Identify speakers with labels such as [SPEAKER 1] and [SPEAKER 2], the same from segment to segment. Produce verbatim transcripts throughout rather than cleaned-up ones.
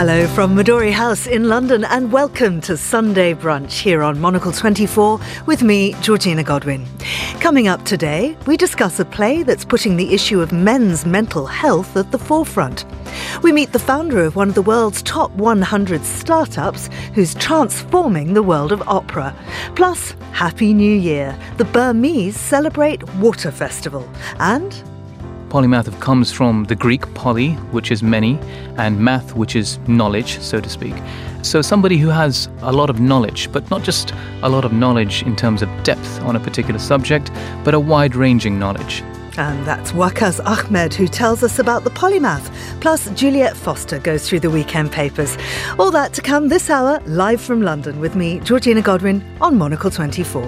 [SPEAKER 1] Hello from Midori House in London and welcome to Sunday Brunch here on Monocle twenty-four with me, Georgina Godwin. Coming up today, we discuss a play that's putting the issue of men's mental health at the forefront. We meet the founder of one of the world's top one hundred startups who's transforming the world of opera. Plus, Happy New Year. The Burmese celebrate Water Festival. And
[SPEAKER 2] Polymath comes from the Greek poly, which is many, and math, which is knowledge, so to speak. So somebody who has a lot of knowledge, but not just a lot of knowledge in terms of depth on a particular subject, but a wide-ranging knowledge.
[SPEAKER 1] And that's Waqas Ahmed, who tells us about the Polymath. Plus, Juliet Foster goes through the weekend papers. All that to come this hour, live from London, with me, Georgina Godwin, on Monocle twenty-four.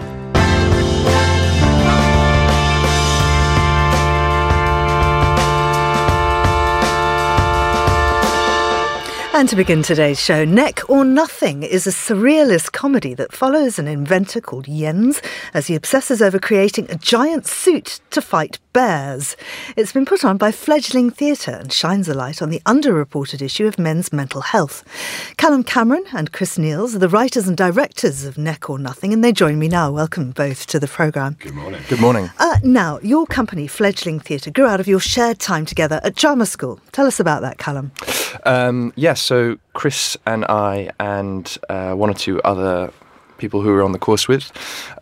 [SPEAKER 1] And to begin today's show, Neck or Nothing is a surrealist comedy that follows an inventor called Jens as he obsesses over creating a giant suit to fight bears. It's been put on by Fledgling Theatre and shines a light on the underreported issue of men's mental health. Callum Cameron and Chris Niels are the writers and directors of Neck or Nothing, and they join me now. Welcome both to the programme.
[SPEAKER 3] Good morning.
[SPEAKER 2] Good morning.
[SPEAKER 1] Uh, now, your company, Fledgling Theatre, grew out of your shared time together at drama school. Tell us about that, Callum.
[SPEAKER 3] Um, yes, so Chris and I and uh, one or two other people who we were on the course with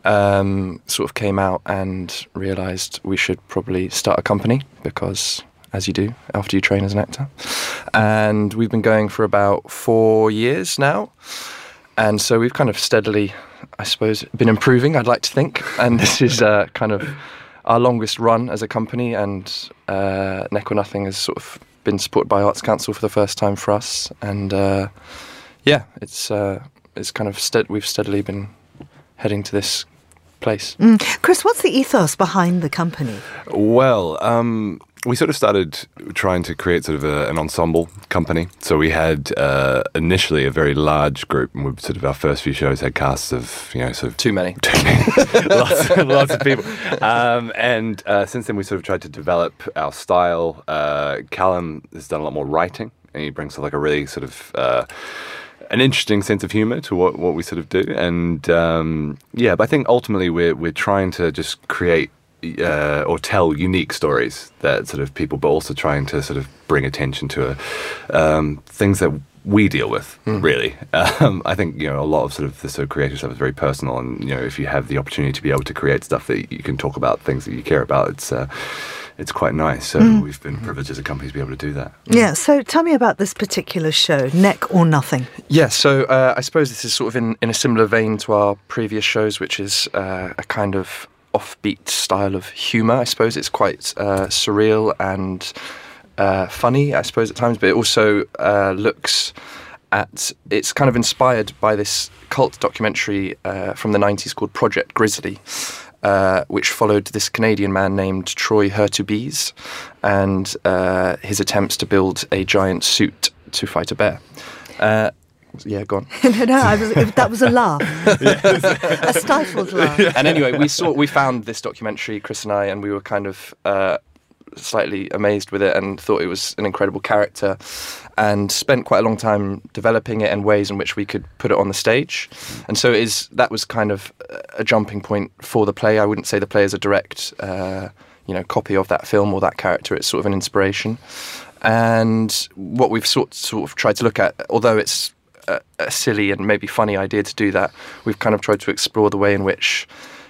[SPEAKER 3] um, sort of came out and realised we should probably start a company because, as you do after you train as an actor. And we've been going for about four years now. And so we've kind of steadily, I suppose, been improving, I'd like to think. And this is uh, kind of our longest run as a company, and uh, Neck or Nothing has sort of been supported by Arts Council for the first time for us, and uh, yeah, it's uh, it's kind of stead- we've steadily been heading to this place.
[SPEAKER 1] Mm. Chris, what's the ethos behind the company?
[SPEAKER 4] Well, um, we sort of started trying to create sort of a, an ensemble company. So we had uh, initially a very large group, and we sort of our first few shows had casts of, you know, sort of
[SPEAKER 3] Too many.
[SPEAKER 4] Too many. lots, lots of people. Um, and uh, since then, we sort of tried to develop our style. Uh, Callum has done a lot more writing, and he brings like a really sort of uh, an interesting sense of humour to what, what we sort of do. And um, yeah, but I think ultimately we're we're trying to just create Uh, or tell unique stories that sort of people, but also trying to sort of bring attention to uh, um, things that we deal with, mm. really. Um, I think, you know, a lot of sort of the sort of creative stuff is very personal, and, you know, if you have the opportunity to be able to create stuff that you can talk about things that you care about, it's uh, it's quite nice. So mm. we've been privileged as a company to be able to do that.
[SPEAKER 1] Yeah, so tell me about this particular show, Neck or Nothing.
[SPEAKER 3] Yeah, so uh, I suppose this is sort of in, in a similar vein to our previous shows, which is uh, a kind of offbeat style of humour. I suppose it's quite uh, surreal and uh, funny, I suppose, at times, but it also uh, looks at, it's kind of inspired by this cult documentary uh, from the nineties called Project Grizzly, uh, which followed this Canadian man named Troy Hurtubise and uh, his attempts to build a giant suit to fight a bear. Uh, Yeah, go on.
[SPEAKER 1] no, no, I was, that was a laugh. A stifled laugh.
[SPEAKER 3] And anyway, we saw, we found this documentary, Chris and I, and we were kind of uh, slightly amazed with it and thought it was an incredible character, and spent quite a long time developing it and ways in which we could put it on the stage. And so it is, that was kind of a jumping point for the play. I wouldn't say the play is a direct, uh, you know, copy of that film or that character. It's sort of an inspiration. And what we've sort sort of tried to look at, although it's a, a silly and maybe funny idea to do that, we've kind of tried to explore the way in which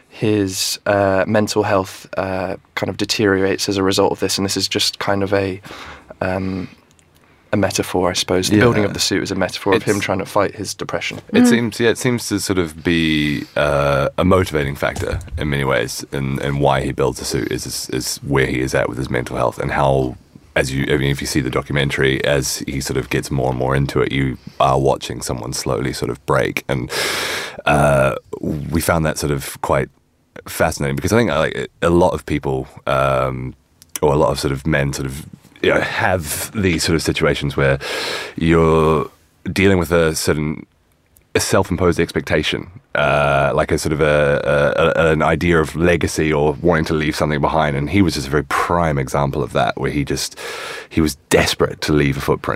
[SPEAKER 3] his uh, mental health uh, kind of deteriorates as a result of this. And this is just kind of a um, a metaphor, I suppose. The
[SPEAKER 4] yeah.
[SPEAKER 3] building of the suit is a metaphor
[SPEAKER 4] it's,
[SPEAKER 3] of him trying to fight his depression.
[SPEAKER 4] It
[SPEAKER 1] Mm.
[SPEAKER 4] seems, yeah, it seems to sort of be uh, a motivating factor in many ways, and, and why he builds the suit is, is is where he is at with his mental health, and how, as you, I mean, if you see the documentary, as he sort of gets more and more into it, you are watching someone slowly sort of break, and uh, we found that sort of quite fascinating, because I think like a lot of people, um, or a lot of sort of men, sort of, you know, have these sort of situations where you're dealing with a certain a self-imposed expectation, uh, like a sort of a, a, an idea of legacy or wanting to leave something behind. And he was just a very prime example of that, where he just, he was desperate to leave a footprint.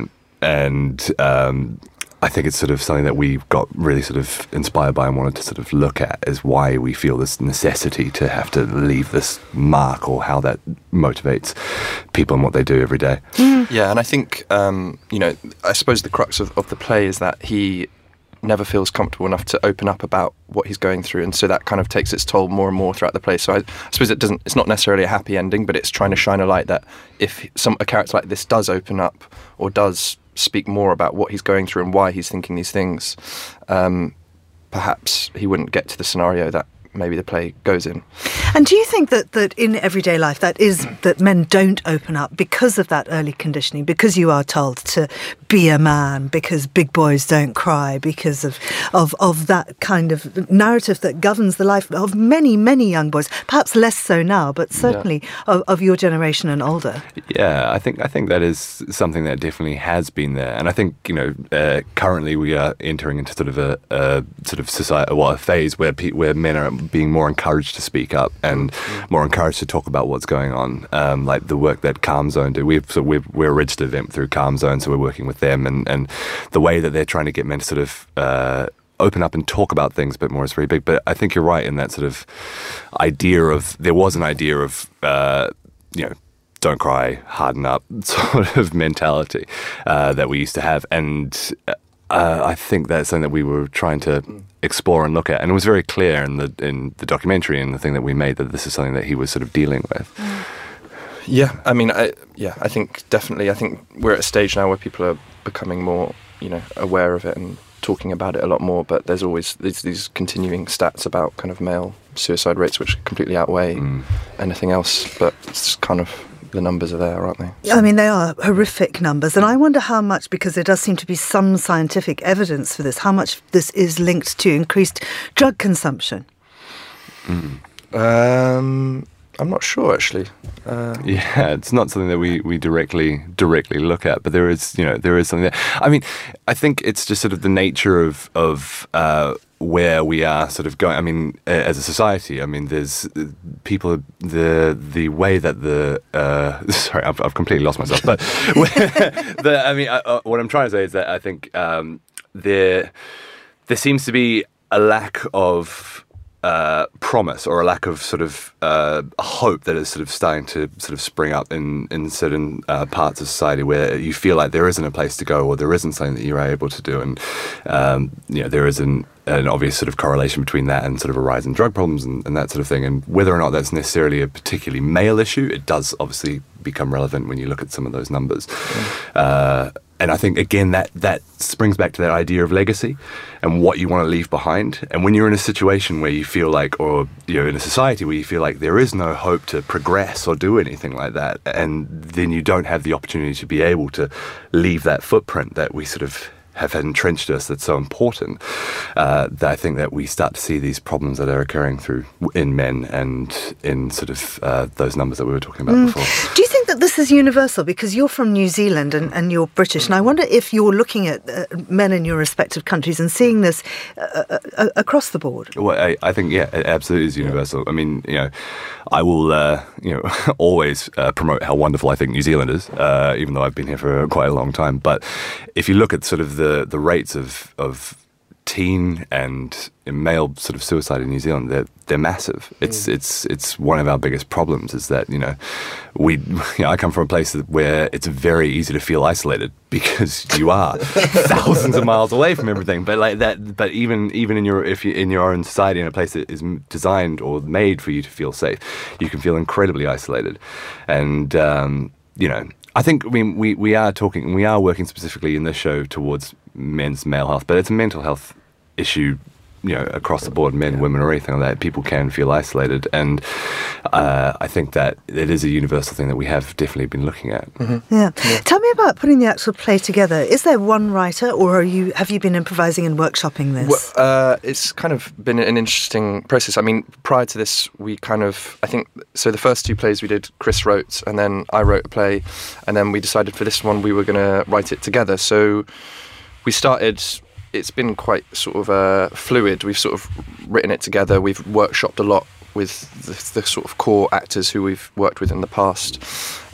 [SPEAKER 4] and um, I think it's sort of something that we got really sort of inspired by and wanted to sort of look at, is why we feel this necessity to have to leave this mark, or how that motivates people and what they do every day.
[SPEAKER 3] Yeah, and I think, um, you know, I suppose the crux of, of the play is that he never feels comfortable enough to open up about what he's going through, and so that kind of takes its toll more and more throughout the play. So I, I suppose it doesn't, it's not necessarily a happy ending, but it's trying to shine a light that if some a character like this does open up, or does speak more about what he's going through and why he's thinking these things, um, perhaps he wouldn't get to the scenario that maybe the play goes in.
[SPEAKER 1] And do you think that, that in everyday life that is that men don't open up because of that early conditioning, because you are told to be a man, because big boys don't cry, because of of, of that kind of narrative that governs the life of many, many young boys, perhaps less so now, but certainly yeah. of, of your generation and older?
[SPEAKER 4] Yeah, I think I think that is something that definitely has been there. And I think, you know, uh, currently we are entering into sort of a, a sort of society, well, a phase where pe- where men are being more encouraged to speak up and mm. more encouraged to talk about what's going on, um, like the work that Calm Zone do. We've, so we've, we're a registered event through Calm Zone, so we're working with them, and, and the way that they're trying to get men to sort of uh, open up and talk about things a bit more is very big. But I think you're right in that sort of idea of, there was an idea of, uh, you know, don't cry, harden up sort of mentality uh, that we used to have. And uh, I think that's something that we were trying to explore and look at. And it was very clear in the in the documentary and the thing that we made that this is something that he was sort of dealing with.
[SPEAKER 3] Yeah, I mean, I, yeah, I think definitely, I think we're at a stage now where people are becoming more, you know, aware of it and talking about it a lot more, but there's always these, these continuing stats about kind of male suicide rates which completely outweigh mm. anything else, but it's kind of, the numbers are there, aren't they?
[SPEAKER 1] I mean, they are horrific numbers, and I wonder how much, because there does seem to be some scientific evidence for this, how much this is linked to increased drug consumption.
[SPEAKER 4] Mm.
[SPEAKER 3] Um, I'm not sure, actually. Uh,
[SPEAKER 4] yeah, it's not something that we, we directly directly look at, but there is, you know, there is something there. I mean, I think it's just sort of the nature of of uh, where we are sort of going. I mean, as a society, I mean, there's people, the the way that the uh, sorry, I've, I've completely lost myself. But the, I mean, uh, what I'm trying to say is that I think um, there there seems to be a lack of Uh, promise, or a lack of sort of uh, hope that is sort of starting to sort of spring up in, in certain uh, parts of society where you feel like there isn't a place to go, or there isn't something that you're able to do. And, um, you know, there is an, an obvious sort of correlation between that and sort of a rise in drug problems and, and that sort of thing. And whether or not that's necessarily a particularly male issue, it does obviously become relevant when you look at some of those numbers. Mm. Uh, And I think, again, that, that springs back to that idea of legacy and what you want to leave behind. And when you're in a situation where you feel like, or you're in a society where you feel like there is no hope to progress or do anything like that, and then you don't have the opportunity to be able to leave that footprint that we sort of have had entrenched us that's so important, uh, that I think that we start to see these problems that are occurring through in men and in sort of uh, those numbers that we were talking about mm. before.
[SPEAKER 1] Do you think that this is universal? Because you're from New Zealand and, and you're British, and I wonder if you're looking at uh, men in your respective countries and seeing this uh, uh, across the board.
[SPEAKER 4] Well, I, I think, yeah, it absolutely is universal. I mean, you know, I will, uh, you know, always uh, promote how wonderful I think New Zealand is, uh, even though I've been here for quite a long time. But if you look at sort of the The, the rates of, of teen and male sort of suicide in New Zealand, they're, they're massive. It's mm. it's it's one of our biggest problems is that, you know, we you know, I come from a place where it's very easy to feel isolated because you are thousands of miles away from everything. But like that, but even even in your if you in your own society, in a place that is designed or made for you to feel safe, you can feel incredibly isolated. And um, you know, I think I mean we, we are talking we are working specifically in this show towards men's male health, but it's a mental health issue, you know, across the board, men, women, or anything like that. People can feel isolated, and uh, I think that it is a universal thing that we have definitely been looking at.
[SPEAKER 1] Mm-hmm. Yeah. yeah. Tell me about putting the actual play together. Is there one writer, or are you have you been improvising and workshopping this?
[SPEAKER 3] Well, uh, it's kind of been an interesting process. I mean, prior to this, we kind of, I think, so the first two plays we did, Chris wrote, and then I wrote a play, and then we decided for this one we were going to write it together. So we started. It's been quite sort of uh, fluid. We've sort of written it together. We've workshopped a lot with the, the sort of core actors who we've worked with in the past.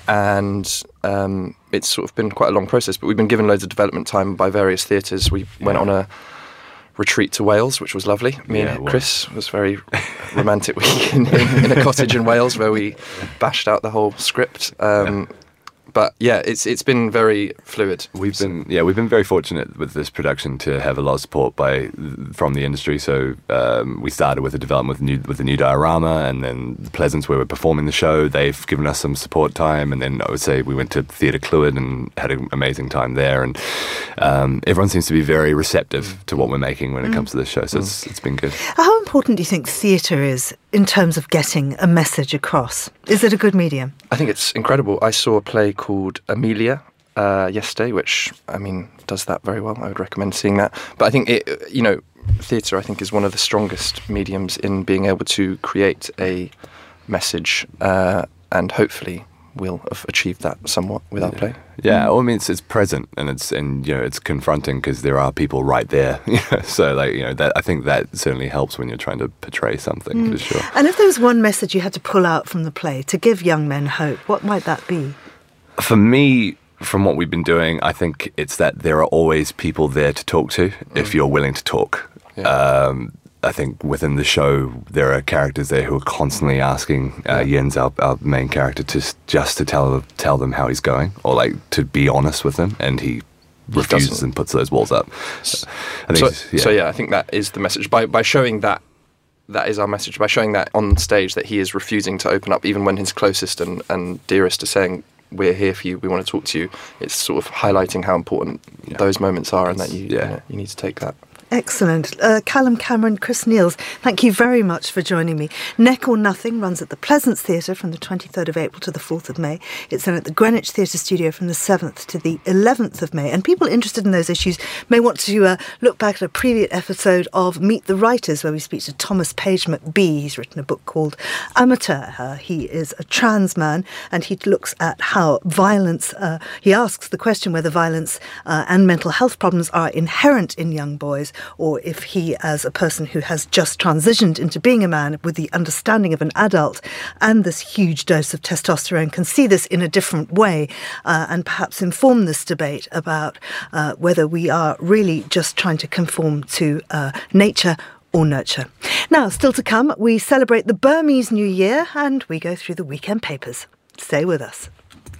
[SPEAKER 3] and um, it's sort of been quite a long process. But we've been given loads of development time by various theatres. We went
[SPEAKER 4] Yeah.
[SPEAKER 3] on a retreat to Wales, which was lovely. Me
[SPEAKER 4] Yeah, it
[SPEAKER 3] and
[SPEAKER 4] was.
[SPEAKER 3] Chris was very romantic week in, in, in a cottage in Wales where we bashed out the whole script. Um, But yeah, it's it's been very fluid.
[SPEAKER 4] We've been yeah we've been very fortunate with this production to have a lot of support by from the industry. So um, we started with the development with new with the new diorama, and then Pleasance, where we're performing the show, they've given us some support time, and then I would say we went to Theatre Clwyd and had an amazing time there, and um, everyone seems to be very receptive to what we're making when it comes to this show. So it's it's been good.
[SPEAKER 1] How important do you think theatre is in terms of getting a message across? Is it a good medium?
[SPEAKER 3] I think it's incredible. I saw a play called Amelia uh, yesterday, which, I mean, does that very well. I would recommend seeing that. But I think, it, you know, theatre, I think, is one of the strongest mediums in being able to create a message, uh, and hopefully we'll have achieved that somewhat with our play.
[SPEAKER 4] Yeah, well, I mean, it's, it's present, and it's and you know it's confronting because there are people right there. You know, so like you know that I think that certainly helps when you're trying to portray something for sure.
[SPEAKER 1] And if there was one message you had to pull out from the play to give young men hope, what might that be?
[SPEAKER 4] For me, from what we've been doing, I think it's that there are always people there to talk to if you're willing to talk.
[SPEAKER 3] Yeah.
[SPEAKER 4] Um, I think within the show, there are characters there who are constantly asking uh, Jens, our, our main character, to s- just to tell tell them how he's going, or like to be honest with them, and he refuses
[SPEAKER 3] doesn't.
[SPEAKER 4] and puts those walls up. I think
[SPEAKER 3] So,
[SPEAKER 4] it's- yeah.
[SPEAKER 3] so yeah, I think that is the message. By by showing that, that is our message. By showing that on stage, that he is refusing to open up, even when his closest and, and dearest are saying, "We're here for you. We want to talk to you." It's sort of highlighting how important
[SPEAKER 4] Yeah.
[SPEAKER 3] those moments are, and that you,
[SPEAKER 4] Yeah.
[SPEAKER 3] you, know, you need to take that.
[SPEAKER 1] Excellent. Uh, Callum Cameron, Chris Niels, thank you very much for joining me. Neck or Nothing runs at the Pleasance Theatre from the twenty-third of April to the fourth of May. It's then at the Greenwich Theatre Studio from the seventh to the eleventh of May. And people interested in those issues may want to uh, look back at a previous episode of Meet the Writers, where we speak to Thomas Page McBee. He's written a book called Amateur. Uh, he is a trans man, and he looks at how violence, uh, he asks the question whether violence uh, and mental health problems are inherent in young boys, or if he, as a person who has just transitioned into being a man with the understanding of an adult and this huge dose of testosterone, can see this in a different way, uh, and perhaps inform this debate about uh, whether we are really just trying to conform to uh, nature or nurture. Now, still to come, we celebrate the Burmese New Year and we go through the weekend papers. Stay with us.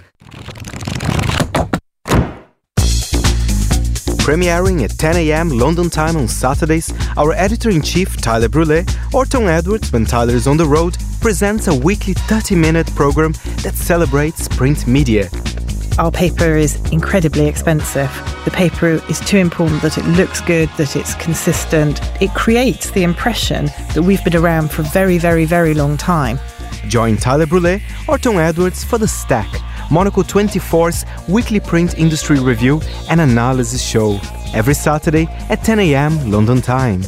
[SPEAKER 5] Premiering at ten a.m. London time on Saturdays, our editor-in-chief, Tyler Brûlé, or Tom Edwards when Tyler is on the road, presents a weekly thirty-minute programme that celebrates print media.
[SPEAKER 6] Our paper is incredibly expensive. The paper is too important that it looks good, that it's consistent. It creates the impression that we've been around for a very, very, very long time.
[SPEAKER 5] Join Tyler Brûlé or Tom Edwards for The Stack, Monocle twenty-four's weekly print industry review and analysis show, every Saturday at ten a.m. London time.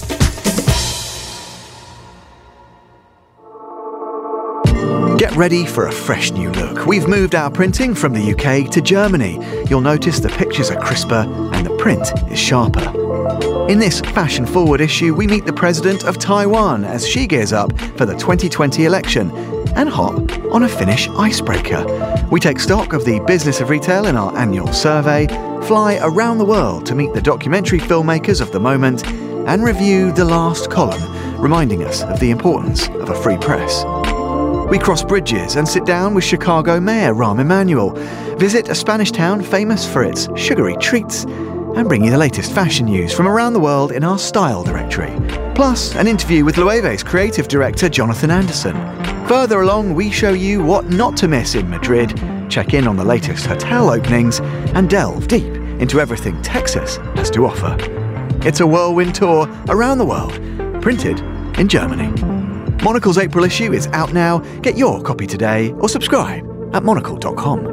[SPEAKER 7] Get ready for a fresh new look. We've moved our printing from the U K to Germany. You'll notice the pictures are crisper and the print is sharper. In this fashion-forward issue, we meet the president of Taiwan as she gears up for the twenty twenty election and hop on a Finnish icebreaker. We take stock of the business of retail in our annual survey, fly around the world to meet the documentary filmmakers of the moment, and review The Last Column, reminding us of the importance of a free press. We cross bridges and sit down with Chicago Mayor Rahm Emanuel, visit a Spanish town famous for its sugary treats, and bring you the latest fashion news from around the world in our style directory. Plus, an interview with Loewe's creative director Jonathan Anderson. Further along, we show you what not to miss in Madrid, check in on the latest hotel openings, and delve deep into everything Texas has to offer. It's a whirlwind tour around the world, printed in Germany. Monocle's April issue is out now. Get your copy today or subscribe at monocle dot com.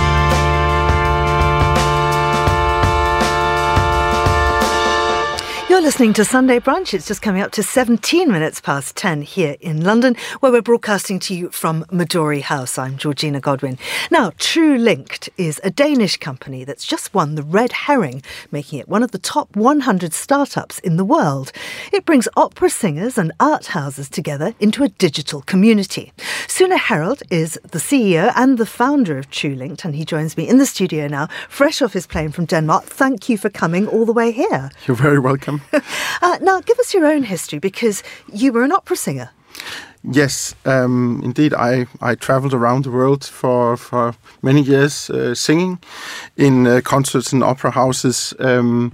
[SPEAKER 1] You're You're listening to Sunday Brunch. It's just coming up to seventeen minutes past ten here in London, where we're broadcasting to you from Midori House. I'm Georgina Godwin. Now, TrueLinked is a Danish company that's just won the Red Herring, making it one of the top one hundred startups in the world. It brings opera singers and art houses together into a digital community. Sune Herold is the C E O and the founder of TrueLinked, and he joins me in the studio now, fresh off his plane from Denmark. Thank you for coming all the way here.
[SPEAKER 8] You're very welcome.
[SPEAKER 1] uh, now, give us your own history, because you were an opera singer.
[SPEAKER 8] Yes, um, indeed. I, I traveled around the world for, for many years uh, singing in uh, concerts and opera houses. Um,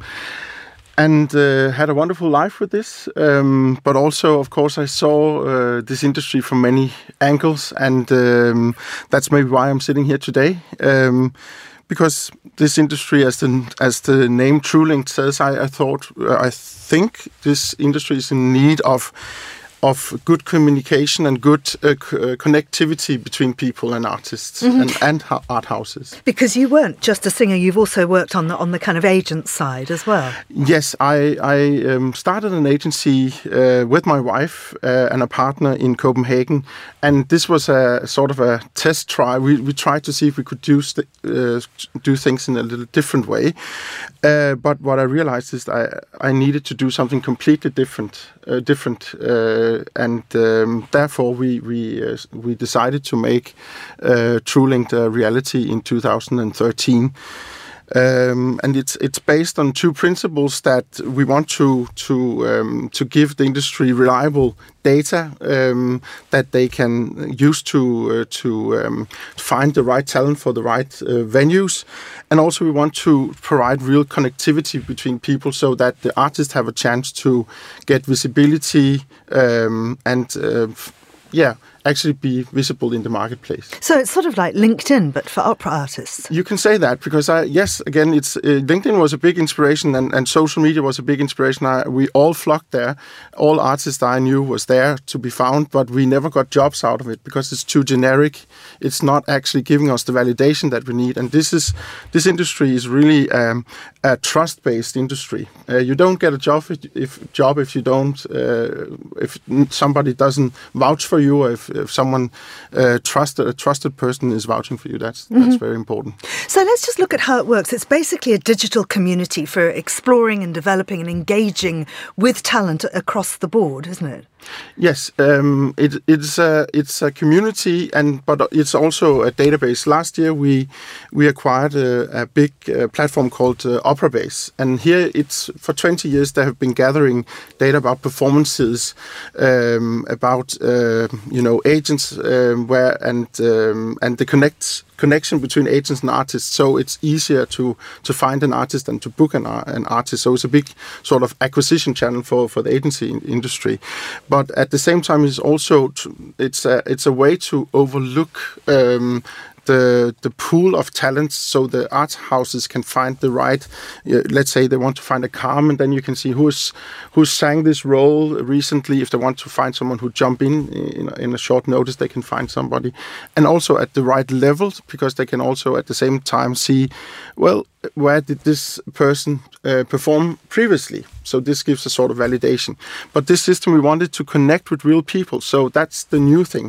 [SPEAKER 8] And uh, had a wonderful life with this, um, but also, of course, I saw uh, this industry from many angles, and um, that's maybe why I'm sitting here today. Um, because this industry, as the as the name TrueLinked says, I, I thought, uh, I think this industry is in need of. of good communication and good uh, c- uh, connectivity between people and artists mm-hmm. and, and ha- art houses.
[SPEAKER 1] Because you weren't just a singer, you've also worked on the on the kind of agent side as well.
[SPEAKER 8] Yes, I, I um, started an agency uh, with my wife uh, and a partner in Copenhagen, and this was a sort of a test try. We we tried to see if we could do st- uh, do things in a little different way, uh, but what I realized is I I needed to do something completely different, uh, different. Uh, and um, therefore we we uh, we decided to make uh, TrueLinked a reality in two thousand thirteen, um, and it's it's based on two principles that we want to to um, to give the industry reliable data um, that they can use to uh, to um, find the right talent for the right uh, venues, and also we want to provide real connectivity between people so that the artists have a chance to get visibility um, and uh, yeah. actually be visible in the marketplace.
[SPEAKER 1] So it's sort of like LinkedIn, but for opera artists.
[SPEAKER 8] You can say that, because I, yes, again, it's uh, LinkedIn was a big inspiration, and, and social media was a big inspiration. I, we all flocked there. All artists I knew was there to be found, but we never got jobs out of it because it's too generic. It's not actually giving us the validation that we need. And this is this industry is really um, a trust-based industry. Uh, you don't get a job if, if job if you don't uh, if somebody doesn't vouch for you, or if if someone uh, trusted a trusted person is vouching for you. That's mm-hmm. that's very important.
[SPEAKER 1] So let's just look at how it works. It's basically a digital community for exploring and developing and engaging with talent across the board, isn't it?
[SPEAKER 8] Yes, um, it, it's a it's a community, and but it's also a database. Last year we we acquired a, a big uh, platform called uh, OperaBase, and here it's for twenty years they have been gathering data about performances, um, about uh, you know agents, um, where and um, and the connects. connection between agents and artists, so it's easier to to find an artist than to book an, an artist. So it's a big sort of acquisition channel for, for the agency industry. But at the same time, it's also it's a, it's a way to overlook um, the the pool of talents, so the art houses can find the right. Uh, let's say they want to find a Carmen, then you can see who's who sang this role recently. If they want to find someone who jump in in, in a short notice, they can find somebody, and also at the right level, because they can also at the same time see, well, where did this person uh, perform previously? So this gives a sort of validation. But this system, we wanted to connect with real people, so that's the new thing.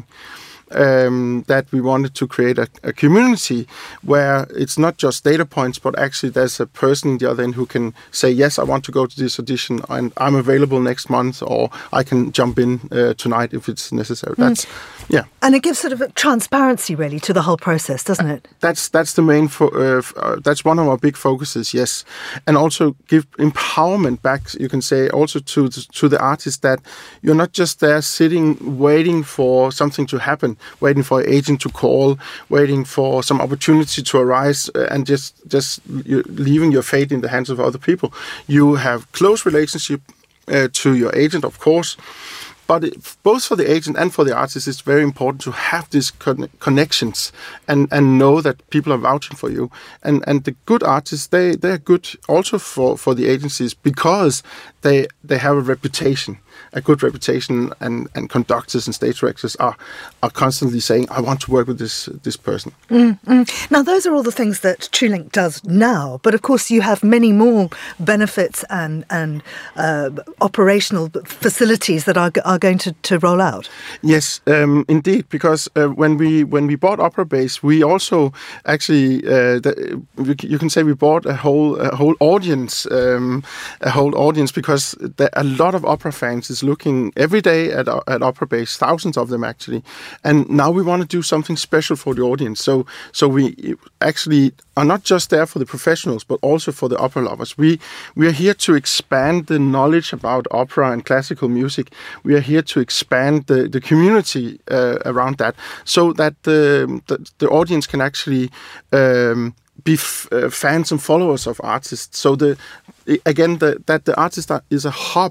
[SPEAKER 8] Um, that we wanted to create a, a community where it's not just data points, but actually there's a person in the other end who can say, yes, I want to go to this audition and I'm available next month, or I can jump in uh, tonight if it's necessary. That's, mm. yeah.
[SPEAKER 1] And it gives sort of a transparency really to the whole process, doesn't it?
[SPEAKER 8] That's that's the main, fo- uh, uh, that's one of our big focuses, yes. And also give empowerment back, you can say, also to, to the artist, that you're not just there sitting, waiting for something to happen, waiting for an agent to call, waiting for some opportunity to arise, uh, and just just leaving your fate in the hands of other people. You have close relationship uh, to your agent, of course, but it, both for the agent and for the artist, it's very important to have these con- connections and, and know that people are vouching for you. And and the good artists, they they're good also for, for the agencies, because they they have a reputation. a good reputation, and, and conductors and stage directors are are constantly saying, I want to work with this this person.
[SPEAKER 1] Mm-hmm. Now, those are all the things that TrueLink does now, but of course you have many more benefits and and uh, operational facilities that are are going to, to roll out.
[SPEAKER 8] Yes, um, indeed, because uh, when we when we bought OperaBase, we also actually uh, the, you can say we bought a whole a whole audience, um, a whole audience, because there, a lot of opera fans is looking every day at at OperaBase, thousands of them actually, and now we want to do something special for the audience. So so we actually are not just there for the professionals, but also for the opera lovers. We we are here to expand the knowledge about opera and classical music. We are here to expand the, the community uh, around that, so that the, the, the audience can actually um, be f- uh, fans and followers of artists. So the again, the, that the artist is a hub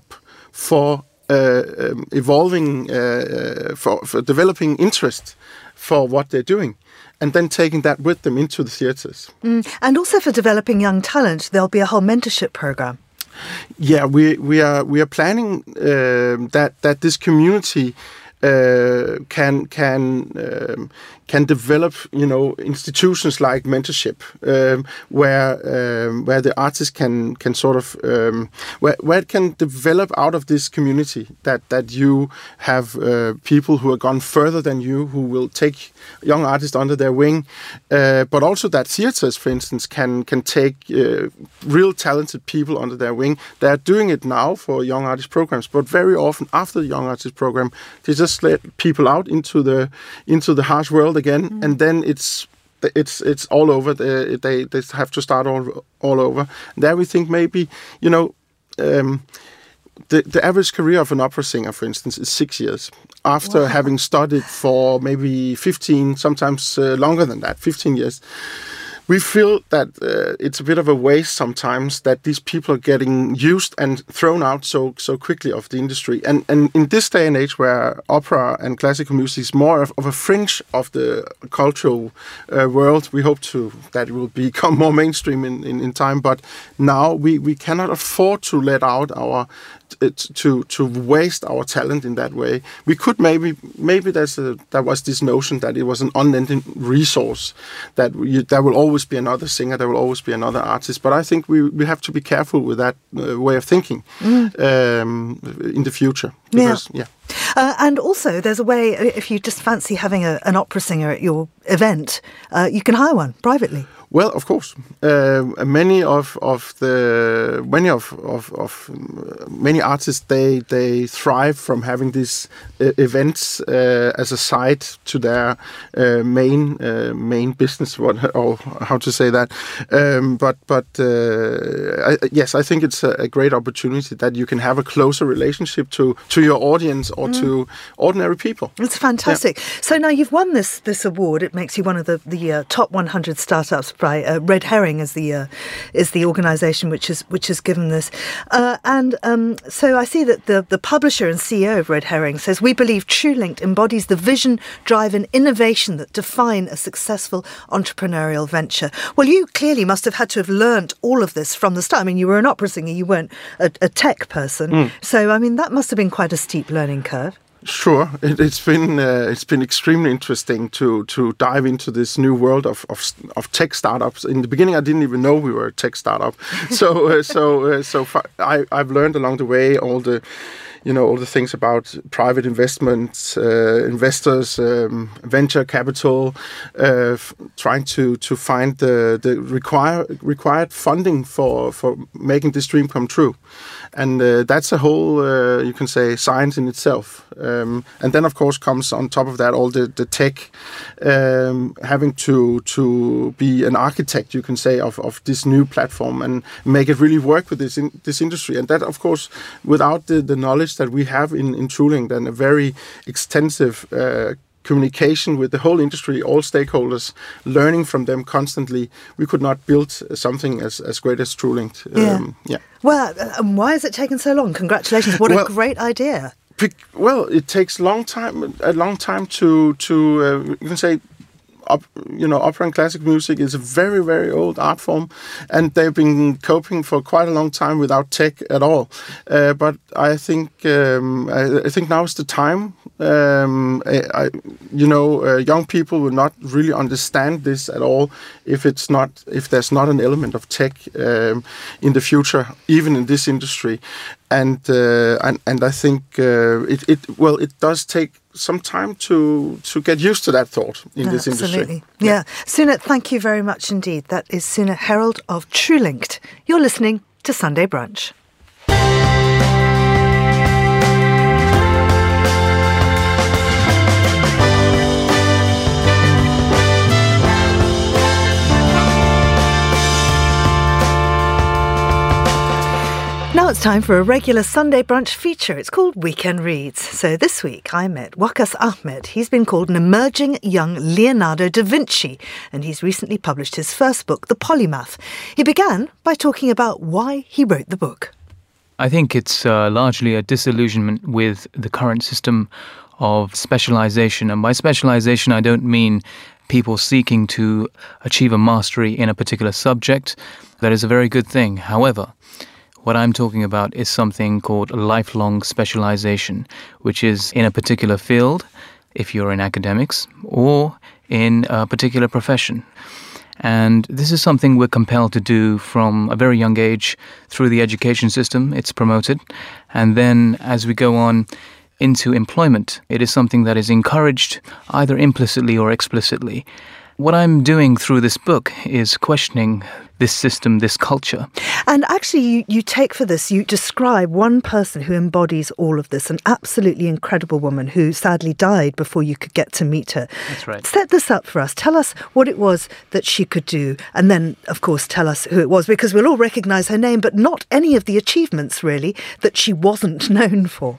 [SPEAKER 8] for uh, um, evolving, uh, for, for developing interest for what they're doing, and then taking that with them into the theatres.
[SPEAKER 1] Mm. And also for developing young talent, there'll be a whole mentorship program.
[SPEAKER 8] Yeah, we we are we are planning uh, that that this community uh, can can um, can develop, you know, institutions like mentorship, um, where um, where the artist can can sort of um, where where it can develop out of this community, that that you have uh, people who have gone further than you, who will take young artists under their wing, uh, but also that theatres, for instance, can can take uh, real talented people under their wing. They are doing it now for young artist programs, but very often after the young artist program, they just let people out into the into the harsh world again, mm. and then it's it's it's all over. They they, they have to start all all over. There we think maybe, you know, um, the the average career of an opera singer, for instance, is six years. After wow. having studied for maybe fifteen, sometimes uh, longer than that, fifteen years. We feel that uh, it's a bit of a waste sometimes that these people are getting used and thrown out so so quickly of the industry. And and in this day and age where opera and classical music is more of, of a fringe of the cultural uh, world, we hope to that it will become more mainstream in, in, in time. But now we, we cannot afford to let out our to to waste our talent in that way. We could maybe maybe there's a, there was this notion that it was an unending resource, that you, there will always be another singer, there will always be another artist. But I think we we have to be careful with that uh, way of thinking mm. um, in the future. Because, yeah.
[SPEAKER 1] yeah. Uh, and also, there's a way, if you just fancy having a, an opera singer at your event, uh, you can hire one privately.
[SPEAKER 8] Well, of course, uh, many of of the many of of, of many artists they they thrive from having these uh, events uh, as a side to their uh, main uh, main business. What or how to say that? Um, but but uh, I, yes, I think it's a, a great opportunity that you can have a closer relationship to to your audience or mm. to ordinary people.
[SPEAKER 1] It's fantastic. Yeah. So now you've won this this award. It makes you one of the the uh, top one hundred startups. By uh, Red Herring is the uh, is the organisation which is which has given this, uh, and um, so I see that the the publisher and C E O of Red Herring says we believe TrueLink embodies the vision, drive, and innovation that define a successful entrepreneurial venture. Well, you clearly must have had to have learnt all of this from the start. I mean, you were an opera singer, you weren't a, a tech person, mm. so I mean that must have been quite a steep learning curve.
[SPEAKER 8] Sure, it, it's been uh, it's been extremely interesting to to dive into this new world of of, of tech startups. In the beginning, I didn't even know we were a tech startup. so uh, so uh, so far, I I've learned along the way all the. You know, all the things about private investments, uh, investors, um, venture capital, uh, f- trying to, to find the, the require, required funding for, for making this dream come true. And uh, that's a whole, uh, you can say, science in itself. Um, and then, of course, comes on top of that all the, the tech, um, having to to be an architect, you can say, of, of this new platform and make it really work with this in, this industry. And that, of course, without the, the knowledge that we have in, in TrueLink, and a very extensive uh, communication with the whole industry, all stakeholders, learning from them constantly, we could not build something as, as great as TrueLink.
[SPEAKER 1] Yeah.
[SPEAKER 8] Um, yeah.
[SPEAKER 1] Well, and why has it taken so long? Congratulations! What well, a great idea.
[SPEAKER 8] Well, it takes long time, a long time to to uh, you can say. op, you know, opera and classic music is a very, very old art form, and they've been coping for quite a long time without tech at all. Uh, but I think um, I, I think now is the time. Um, I, I, you know, uh, young people will not really understand this at all if it's not if there's not an element of tech um, in the future, even in this industry. And uh, and and I think uh, it it well it does take some time to to get used to that thought in this
[SPEAKER 1] Absolutely.
[SPEAKER 8] industry.
[SPEAKER 1] Yeah. yeah. Sune, thank you very much indeed. That is Sune Herald of TrueLinked. You're listening to Sunday Brunch. Now it's time for a regular Sunday Brunch feature. It's called Weekend Reads. So this week I met Waqas Ahmed. He's been called an emerging young Leonardo da Vinci, and he's recently published his first book, The Polymath. He began by talking about why he wrote the book.
[SPEAKER 2] I think it's uh, largely a disillusionment with the current system of specialization. And by specialization, I don't mean people seeking to achieve a mastery in a particular subject. That is a very good thing. However, what I'm talking about is something called lifelong specialization, which is in a particular field, if you're in academics, or in a particular profession. And this is something we're compelled to do from a very young age through the education system. It's promoted. And then as we go on into employment, it is something that is encouraged either implicitly or explicitly. What I'm doing through this book is questioning this system, this culture.
[SPEAKER 1] And actually, you, you take for this, you describe one person who embodies all of this, an absolutely incredible woman who sadly died before you could get to meet her.
[SPEAKER 2] That's right.
[SPEAKER 1] Set this up for us. Tell us what it was that she could do. And then, of course, tell us who it was, because we'll all recognise her name, but not any of the achievements, really, that she wasn't known for.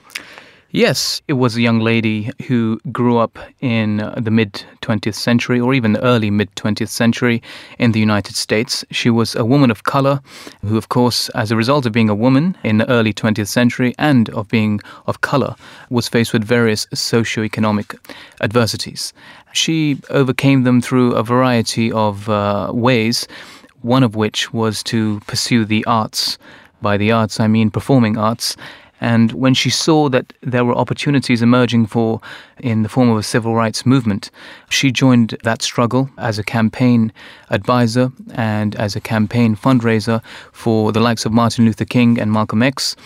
[SPEAKER 2] Yes, it was a young lady who grew up in uh, the mid-twentieth century, or even the early mid-twentieth century in the United States. She was a woman of color who, of course, as a result of being a woman in the early twentieth century and of being of color, was faced with various socioeconomic adversities. She overcame them through a variety of uh, ways, one of which was to pursue the arts. By the arts, I mean performing arts. And when she saw that there were opportunities emerging for in the form of a civil rights movement, she joined that struggle as a campaign advisor and as a campaign fundraiser for the likes of Martin Luther King and Malcolm X.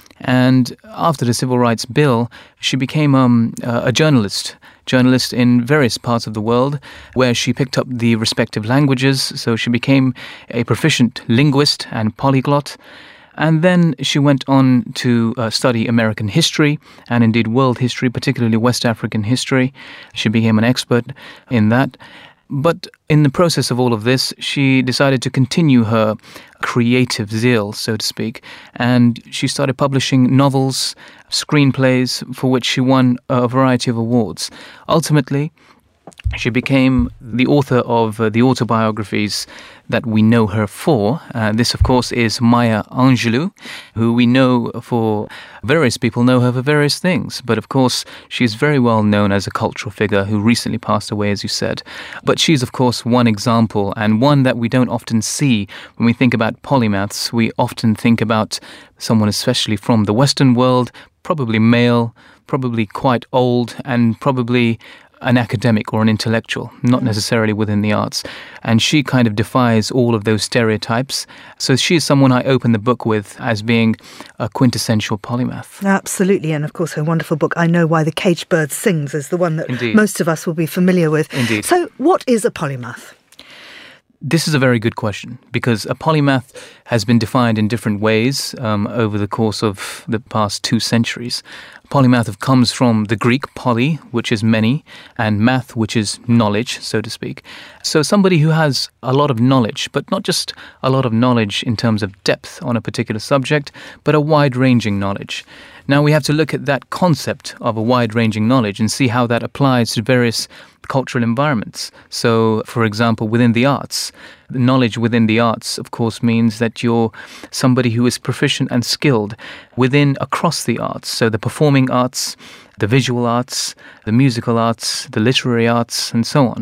[SPEAKER 2] And after the Civil Rights Bill, she became um, a journalist, journalist in various parts of the world, where she picked up the respective languages. So she became a proficient linguist and polyglot. And then she went on to uh, study American history and indeed world history, particularly West African history. She became an expert in that. But in the process of all of this, she decided to continue her creative zeal, so to speak, and she started publishing novels, screenplays, for which she won a variety of awards. Ultimately, she became the author of uh, the autobiographies that we know her for. Uh, this, of course, is Maya Angelou, who we know for, various people know her for various things. But, of course, she's very well known as a cultural figure who recently passed away, as you said. But she's, of course, one example, and one that we don't often see. When we think about polymaths, we often think about someone especially from the Western world, probably male, probably quite old, and probably an academic or an intellectual, not necessarily within the arts. And she kind of defies all of those stereotypes. So she is someone I open the book with as being a quintessential polymath.
[SPEAKER 1] Absolutely. And of course, her wonderful book, I Know Why the Caged Bird Sings, is the one that
[SPEAKER 2] Indeed.
[SPEAKER 1] most of us will be familiar with.
[SPEAKER 2] Indeed.
[SPEAKER 1] So what is a polymath?
[SPEAKER 2] This is a very good question, because a polymath has been defined in different ways um, over the course of the past two centuries. Polymath comes from the Greek poly, which is many, and math, which is knowledge, so to speak. So somebody who has a lot of knowledge, but not just a lot of knowledge in terms of depth on a particular subject, but a wide-ranging knowledge. Now we have to look at that concept of a wide-ranging knowledge and see how that applies to various cultural environments. So, for example, within the arts, the knowledge within the arts, of course, means that you're somebody who is proficient and skilled within, across the arts. So the performing arts, the visual arts, the musical arts, the literary arts, and so on.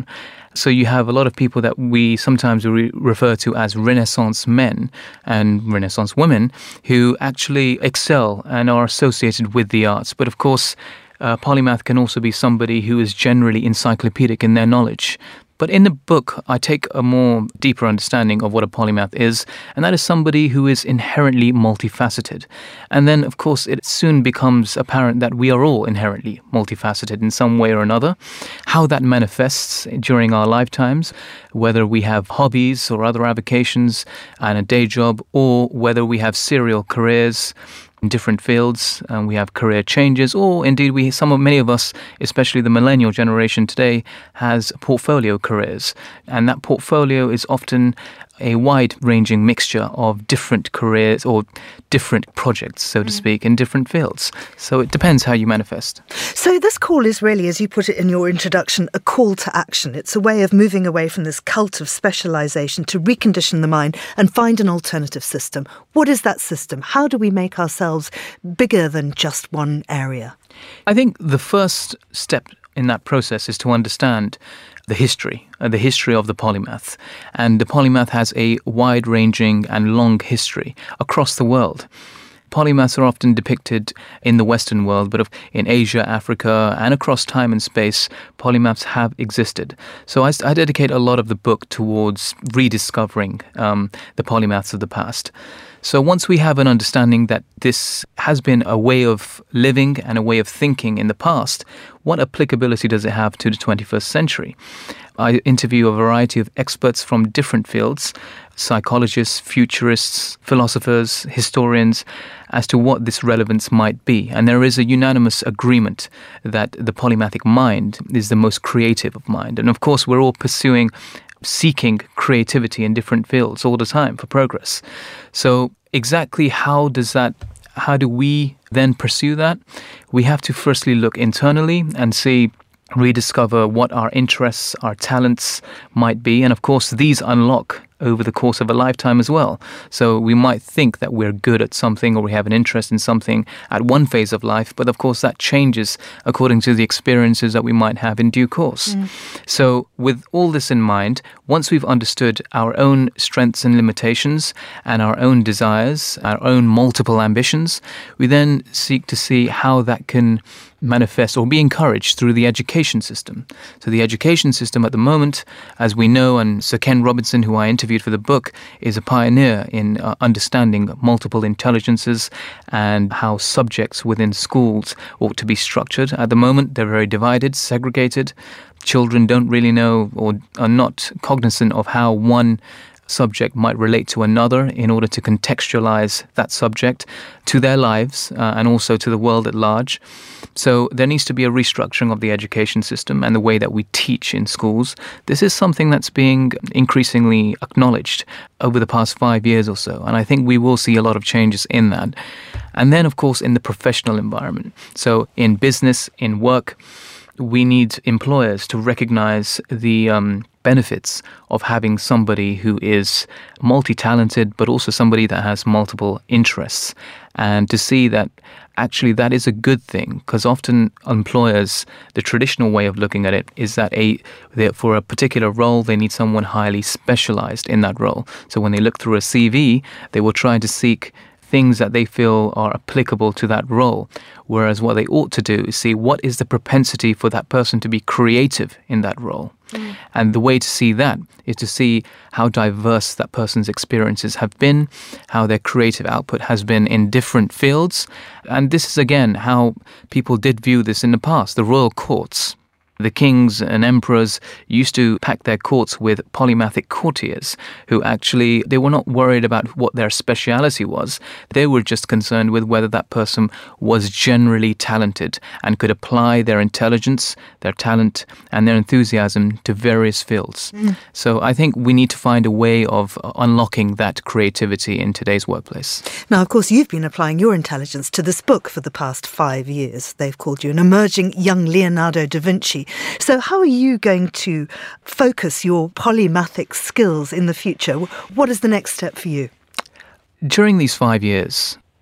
[SPEAKER 2] So you have a lot of people that we sometimes re- refer to as Renaissance men and Renaissance women who actually excel and are associated with the arts. But of course, a polymath can also be somebody who is generally encyclopedic in their knowledge. But in the book, I take a more deeper understanding of what a polymath is, and that is somebody who is inherently multifaceted. And then, of course, it soon becomes apparent that we are all inherently multifaceted in some way or another. How that manifests during our lifetimes, whether we have hobbies or other avocations and a day job, or whether we have serial careers in different fields, and we have career changes, or indeed we, some of many of us, especially the millennial generation today, has portfolio careers, and that portfolio is often a wide-ranging mixture of different careers or different projects, so to speak, in different fields. So it depends how you manifest.
[SPEAKER 1] So this call is really, as you put it in your introduction, a call to action. It's a way of moving away from this cult of specialisation to recondition the mind and find an alternative system. What is that system? How do we make ourselves bigger than just one area?
[SPEAKER 2] I think the first step in that process is to understand the history, uh, the history of the polymath. And the polymath has a wide-ranging and long history across the world. Polymaths are often depicted in the Western world, but in Asia, Africa, and across time and space, polymaths have existed. So I, I dedicate a lot of the book towards rediscovering um, the polymaths of the past. So once we have an understanding that this has been a way of living and a way of thinking in the past, what applicability does it have to the twenty-first century? I interview a variety of experts from different fields, psychologists, futurists, philosophers, historians, as to what this relevance might be. And there is a unanimous agreement that the polymathic mind is the most creative of mind. And of course, we're all pursuing seeking creativity in different fields all the time for progress. So exactly how does that, how do we then pursue that? We have to firstly look internally and see, rediscover what our interests, our talents might be. And of course, these unlock over the course of a lifetime as well. So we might think that we're good at something or we have an interest in something at one phase of life, but of course that changes according to the experiences that we might have in due course. Mm. So with all this in mind, once we've understood our own strengths and limitations and our own desires, our own multiple ambitions, we then seek to see how that can manifest or be encouraged through the education system. So the education system at the moment, as we know, and Sir Ken Robinson, who I interviewed for the book, is a pioneer in uh, understanding multiple intelligences and how subjects within schools ought to be structured. At the moment, they're very divided, segregated. Children don't really know or are not cognizant of how one subject might relate to another in order to contextualize that subject to their lives uh, and also to the world at large. So there needs to be a restructuring of the education system and the way that we teach in schools. This is something that's being increasingly acknowledged over the past five years or so, and I think we will see a lot of changes in that. And then, of course, in the professional environment. So in business, in work, we need employers to recognize the um, benefits of having somebody who is multi-talented, but also somebody that has multiple interests, and to see that actually that is a good thing, because often employers, the traditional way of looking at it is that a that for a particular role, they need someone highly specialized in that role. So when they look through a C V, they will try to seek things that they feel are applicable to that role. Whereas what they ought to do is see what is the propensity for that person to be creative in that role. Mm. And the way to see that is to see how diverse that person's experiences have been, how their creative output has been in different fields. And this is, again, how people did view this in the past. The royal courts, the kings and emperors used to pack their courts with polymathic courtiers who actually, they were not worried about what their speciality was. They were just concerned with whether that person was generally talented and could apply their intelligence, their talent, and their enthusiasm to various fields. Mm. So I think we need to find a way of unlocking that creativity in today's workplace.
[SPEAKER 1] Now, of course, you've been applying your intelligence to this book for the past five years. They've called you an emerging young Leonardo da Vinci. So how are you going to focus your polymathic skills in the future? What is the next step for you?
[SPEAKER 2] During these five years,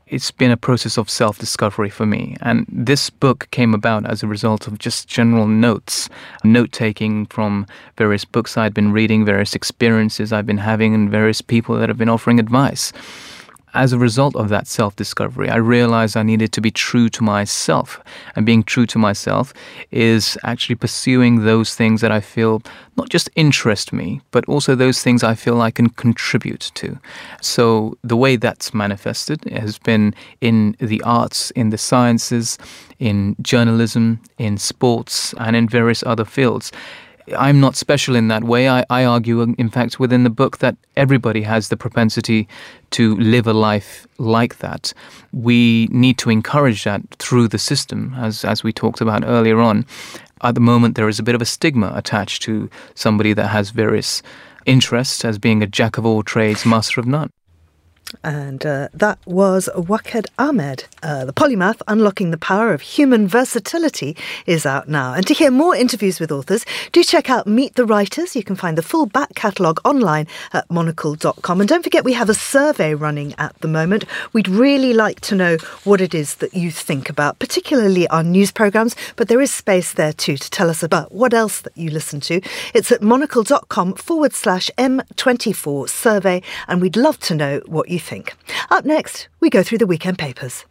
[SPEAKER 2] it's been a process of self-discovery for me. And this book came about as a result of just general notes, note-taking from various books I'd been reading, various experiences I've been having, and various people that have been offering advice. As a result of that self-discovery, I realized I needed to be true to myself. And being true to myself is actually pursuing those things that I feel not just interest me, but also those things I feel I can contribute to. So the way that's manifested has been in the arts, in the sciences, in journalism, in sports, and in various other fields. I'm not special in that way. I, I argue, in fact, within the book that everybody has the propensity to live a life like that. We need to encourage that through the system, as, as we talked about earlier on. At the moment, there is a bit of a stigma attached to somebody that has various interests as being a jack of all trades, master of none.
[SPEAKER 1] And uh, that was Waked Ahmed. Uh, the Polymath, Unlocking the Power of Human Versatility is out now. And to hear more interviews with authors, do check out Meet the Writers. You can find the full back catalogue online at monocle dot com. And don't forget, we have a survey running at the moment. We'd really like to know what it is that you think about, particularly our news programmes, but there is space there too to tell us about what else that you listen to. It's at monocle dot com forward slash M twenty-four survey, and we'd love to know what you think. Up next, we go through the weekend papers.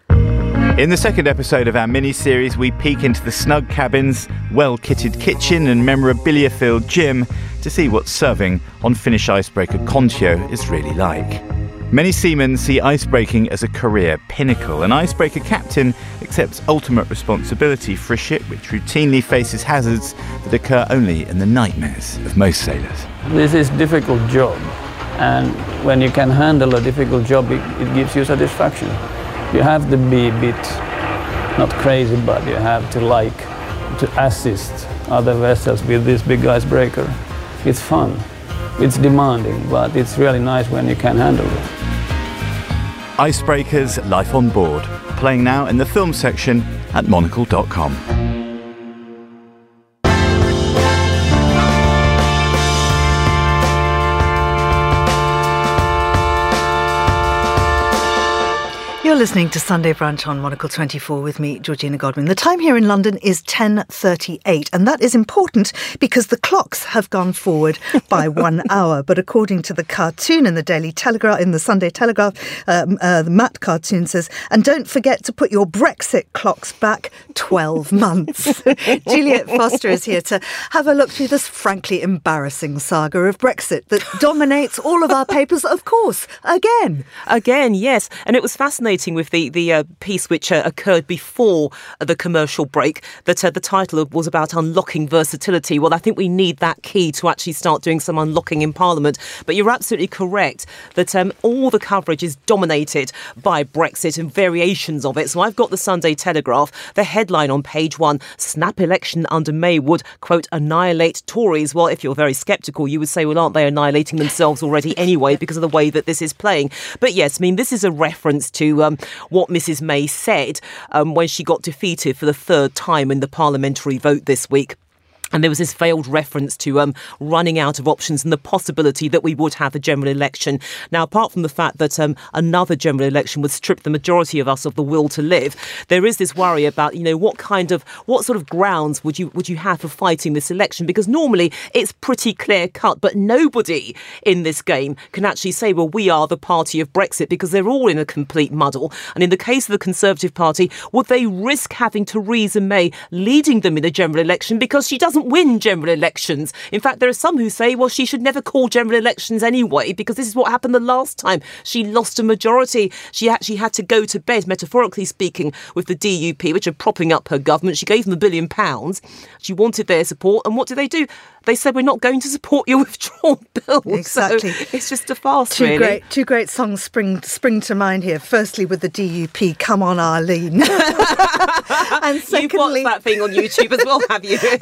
[SPEAKER 9] In the second episode of our mini-series, we peek into the snug cabins, well-kitted kitchen and memorabilia-filled gym to see what serving on Finnish icebreaker Kontio is really like. Many seamen see icebreaking as a career pinnacle. An icebreaker captain accepts ultimate responsibility for a ship which routinely faces hazards that occur only in the nightmares of most sailors.
[SPEAKER 10] This is a difficult job. And when you can handle a difficult job, it, it gives you satisfaction. You have to be a bit, not crazy, but you have to like to assist other vessels with this big icebreaker. It's fun, it's demanding, but it's really nice when you can handle it.
[SPEAKER 9] Icebreakers, Life on Board, playing now in the film section at monocle dot com.
[SPEAKER 1] You're listening to Sunday Brunch on Monocle twenty-four with me, Georgina Godwin. The time here in London is ten thirty-eight, and that is important because the clocks have gone forward by one hour. But according to the cartoon in the Daily Telegraph, in the Sunday Telegraph, um, uh, the Matt cartoon says, and don't forget to put your Brexit clocks back twelve months. Juliet Foster is here to have a look through this frankly embarrassing saga of Brexit that dominates all of our papers, of course, again.
[SPEAKER 11] Again, yes. And it was fascinating with the, the uh, piece which uh, occurred before uh, the commercial break, that uh, the title was about unlocking versatility. Well, I think we need that key to actually start doing some unlocking in Parliament. But you're absolutely correct that um, all the coverage is dominated by Brexit and variations of it. So I've got the Sunday Telegraph, the headline on page one, snap election under May would, quote, annihilate Tories. Well, if you're very sceptical, you would say, well, aren't they annihilating themselves already anyway because of the way that this is playing? But yes, I mean, this is a reference to um, what Missus May said um, when she got defeated for the third time in the parliamentary vote this week. And there was this veiled reference to um, running out of options and the possibility that we would have a general election. Now, apart from the fact that um, another general election would strip the majority of us of the will to live, there is this worry about, you know, what kind of, what sort of grounds would you would you have for fighting this election? Because normally it's pretty clear cut, but nobody in this game can actually say, well, we are the party of Brexit, because they're all in a complete muddle. And in the case of the Conservative Party, would they risk having Theresa May leading them in a general election because she doesn't win general elections? In fact, there are some who say, well, she should never call general elections anyway, because this is what happened the last time. She lost a majority. She actually had to go to bed, metaphorically speaking, with the D U P, which are propping up her government. She gave them a billion pounds. She wanted their support. And what did they do? They said, we're not going to support your withdrawn bill.
[SPEAKER 1] Exactly.
[SPEAKER 11] So it's just a farce,
[SPEAKER 1] two
[SPEAKER 11] really.
[SPEAKER 1] Great, two great songs spring spring to mind here. Firstly, with the D U P, Come On Arlene. And secondly,
[SPEAKER 11] You've watched that thing on YouTube as well, have you?
[SPEAKER 1] And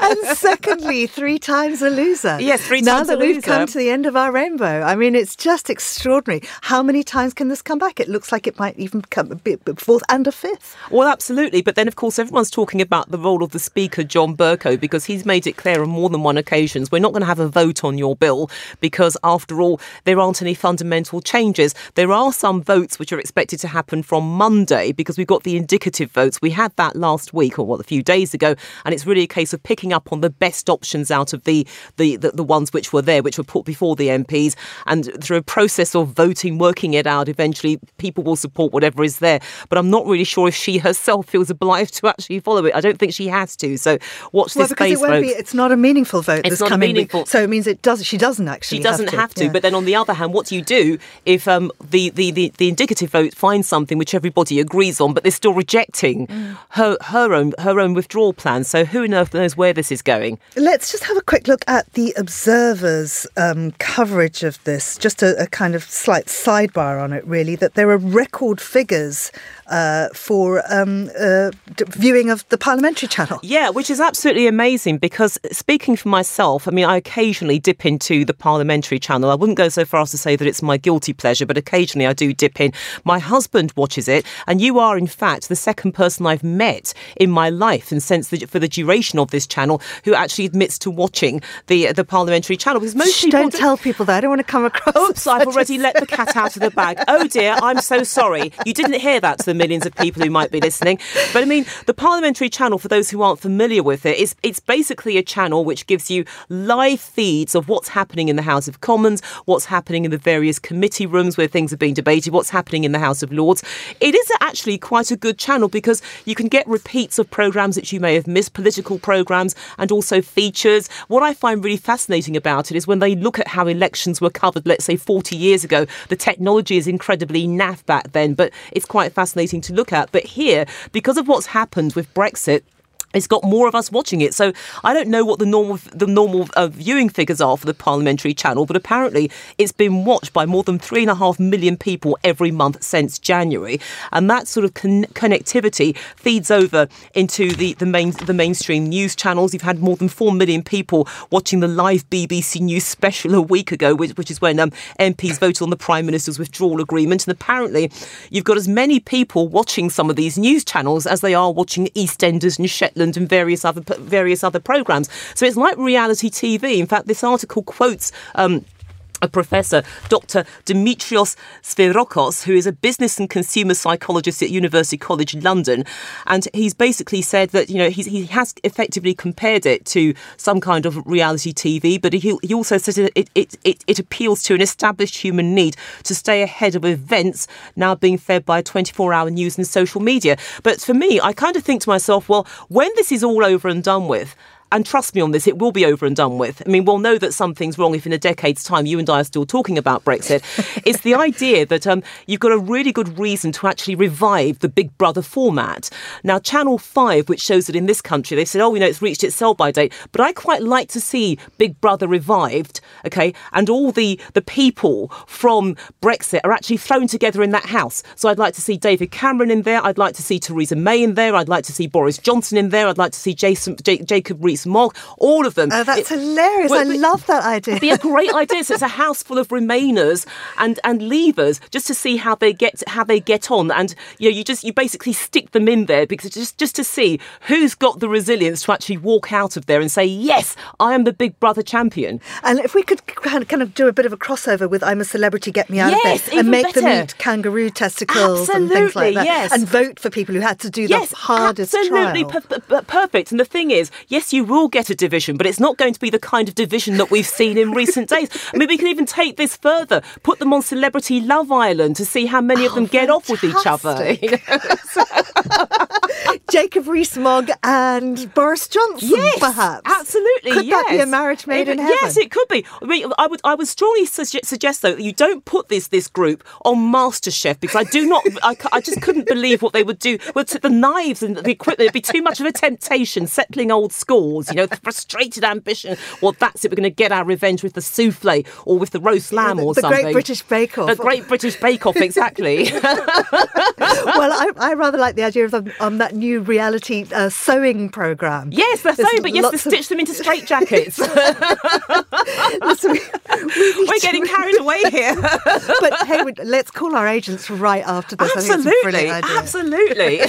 [SPEAKER 1] secondly, three times a loser.
[SPEAKER 11] Yes, three
[SPEAKER 1] now
[SPEAKER 11] times
[SPEAKER 1] that
[SPEAKER 11] a
[SPEAKER 1] we've
[SPEAKER 11] loser.
[SPEAKER 1] come to the end of our rainbow. I mean, it's just extraordinary. How many times can this come back? It looks like it might even come a bit a fourth and a fifth.
[SPEAKER 11] Well, absolutely. But then, of course, everyone's talking about the role of the Speaker, John Bercow, because he's made it clear on more than one occasion, we're not going to have a vote on your bill because, after all, there aren't any fundamental changes. There are some votes which are expected to happen from Monday because we've got the indicative votes. We had that last week or what, a few days ago, and it's really a case of picking up on the best options out of the, the, the, the ones which were there, which were put before the M Ps, and through a process of voting, working it out, eventually people will support whatever is there. But I'm not really sure if she herself feels obliged to actually follow it. I don't think she has to. So watch
[SPEAKER 1] well,
[SPEAKER 11] this
[SPEAKER 1] because
[SPEAKER 11] space,
[SPEAKER 1] it won't
[SPEAKER 11] folks.
[SPEAKER 1] be. It's not a meaningful vote.
[SPEAKER 11] It's
[SPEAKER 1] this
[SPEAKER 11] not
[SPEAKER 1] coming
[SPEAKER 11] meaningful.
[SPEAKER 1] Week. So it means it does. She doesn't actually.
[SPEAKER 11] She doesn't have to.
[SPEAKER 1] Have to yeah.
[SPEAKER 11] But then on the other hand, what do you do if um, the, the, the, the indicative vote finds something which everybody agrees on, but they're still rejecting mm. her her own her own withdrawal plan? So who on earth knows where this is going?
[SPEAKER 1] Let's just have a quick look at the Observer's um, coverage of this. Just a, a kind of slight sidebar on it, really. That there are record figures uh, for um, uh, viewing of the Parliamentary channel.
[SPEAKER 11] Yeah, which is absolutely amazing because speaking for myself, I mean, I occasionally dip into the Parliamentary channel. I wouldn't go so far as to say that it's my guilty pleasure, but occasionally I do dip in. My husband watches it, and you are, in fact, the second person I've met in my life and since the, for the duration of this channel who actually admits to watching the the Parliamentary channel. Because most
[SPEAKER 1] Shh,
[SPEAKER 11] people
[SPEAKER 1] don't tell people that. I don't want to come across.
[SPEAKER 11] Oops, I've already let the cat out of the bag. Oh dear, I'm so sorry. You didn't hear that to the millions of people who might be listening. But I mean, the Parliamentary channel, for those who aren't familiar with it, is it's basically a channel which gives you live feeds of what's happening in the House of Commons, what's happening in the various committee rooms where things are being debated, what's happening in the House of Lords. It is actually quite a good channel because you can get repeats of programmes that you may have missed, political programmes, and also features. What I find really fascinating about it is when they look at how elections were covered, let's say forty years ago, the technology is incredibly naff back then, but it's quite fascinating to look at. But here, because of what's happened with Brexit, it's got more of us watching it. So I don't know what the normal the normal uh, viewing figures are for the Parliamentary channel, but apparently it's been watched by more than three and a half million people every month since January. And that sort of con- connectivity feeds over into the, the main the mainstream news channels. You've had more than four million people watching the live B B C News special a week ago, which, which is when um, M Ps voted on the Prime Minister's withdrawal agreement. And apparently you've got as many people watching some of these news channels as they are watching EastEnders and Shetland and various other various other programmes. So it's like reality T V. In fact, this article quotes um, a professor, Doctor Dimitrios Sphyrokos, who is a business and consumer psychologist at University College London. And he's basically said that, you know, he's, he has effectively compared it to some kind of reality T V, but he, he also says it, it, it, it appeals to an established human need to stay ahead of events now being fed by twenty-four hour news and social media. But for me, I kind of think to myself, well, when this is all over and done with, and trust me on this, it will be over and done with. I mean, we'll know that something's wrong if in a decade's time you and I are still talking about Brexit. It's the idea that um, you've got a really good reason to actually revive the Big Brother format. Now, Channel five, which shows it in this country, they said, oh, you know, it's reached its sell-by date. But I quite like to see Big Brother revived, OK, and all the, the people from Brexit are actually thrown together in that house. So I'd like to see David Cameron in there. I'd like to see Theresa May in there. I'd like to see Boris Johnson in there. I'd like to see Jason, J- Jacob Rees Mogg, all of them.
[SPEAKER 1] Oh, that's
[SPEAKER 11] it,
[SPEAKER 1] hilarious.
[SPEAKER 11] well,
[SPEAKER 1] I love that idea.
[SPEAKER 11] It'd be a great idea. So it's a house full of Remainers and, and Leavers just to see how they get how they get on. And you know, you just you basically stick them in there because just, just to see who's got the resilience to actually walk out of there and say, yes, I am the Big Brother champion.
[SPEAKER 1] And if we could kind of do a bit of a crossover with I'm a Celebrity, Get Me Out
[SPEAKER 11] yes,
[SPEAKER 1] of There, and make
[SPEAKER 11] better.
[SPEAKER 1] them eat kangaroo testicles
[SPEAKER 11] Absolutely,
[SPEAKER 1] and things like that.
[SPEAKER 11] Yes.
[SPEAKER 1] And vote for people who had to do
[SPEAKER 11] yes,
[SPEAKER 1] the hardest
[SPEAKER 11] absolutely
[SPEAKER 1] trial.
[SPEAKER 11] per- per- perfect. And the thing is, yes, you will get a division, but it's not going to be the kind of division that we've seen in recent days. I mean, we can even take this further, put them on Celebrity Love Island to see how many
[SPEAKER 1] oh,
[SPEAKER 11] of them get off with each other. You
[SPEAKER 1] know? Jacob Rees-Mogg and Boris Johnson,
[SPEAKER 11] yes,
[SPEAKER 1] perhaps.
[SPEAKER 11] Absolutely,
[SPEAKER 1] could
[SPEAKER 11] yes.
[SPEAKER 1] that be a marriage made
[SPEAKER 11] it,
[SPEAKER 1] in heaven?
[SPEAKER 11] Yes, it could be. I mean, I would, I would strongly suggest, suggest though that you don't put this this group on MasterChef because I do not, I, I just couldn't believe what they would do with the knives and the equipment. It'd be too much of a temptation, settling old scores. You know, the frustrated ambition. Well, that's it. We're going to get our revenge with the souffle or with the roast lamb or
[SPEAKER 1] the
[SPEAKER 11] something.
[SPEAKER 1] The Great British Bake Off.
[SPEAKER 11] The Great British Bake Off, exactly.
[SPEAKER 1] Well, I, I rather like the idea of them, um, that new reality reality uh, sewing program.
[SPEAKER 11] Yes, they're
[SPEAKER 1] There's
[SPEAKER 11] sewing, but yes, to
[SPEAKER 1] lots of-
[SPEAKER 11] stitch them into straitjackets.
[SPEAKER 1] Listen, we- we need
[SPEAKER 11] We're
[SPEAKER 1] to-
[SPEAKER 11] getting carried away here.
[SPEAKER 1] But hey, we- let's call our agents right after this. I think it's a
[SPEAKER 11] Absolutely,
[SPEAKER 1] brilliant idea.
[SPEAKER 11] absolutely.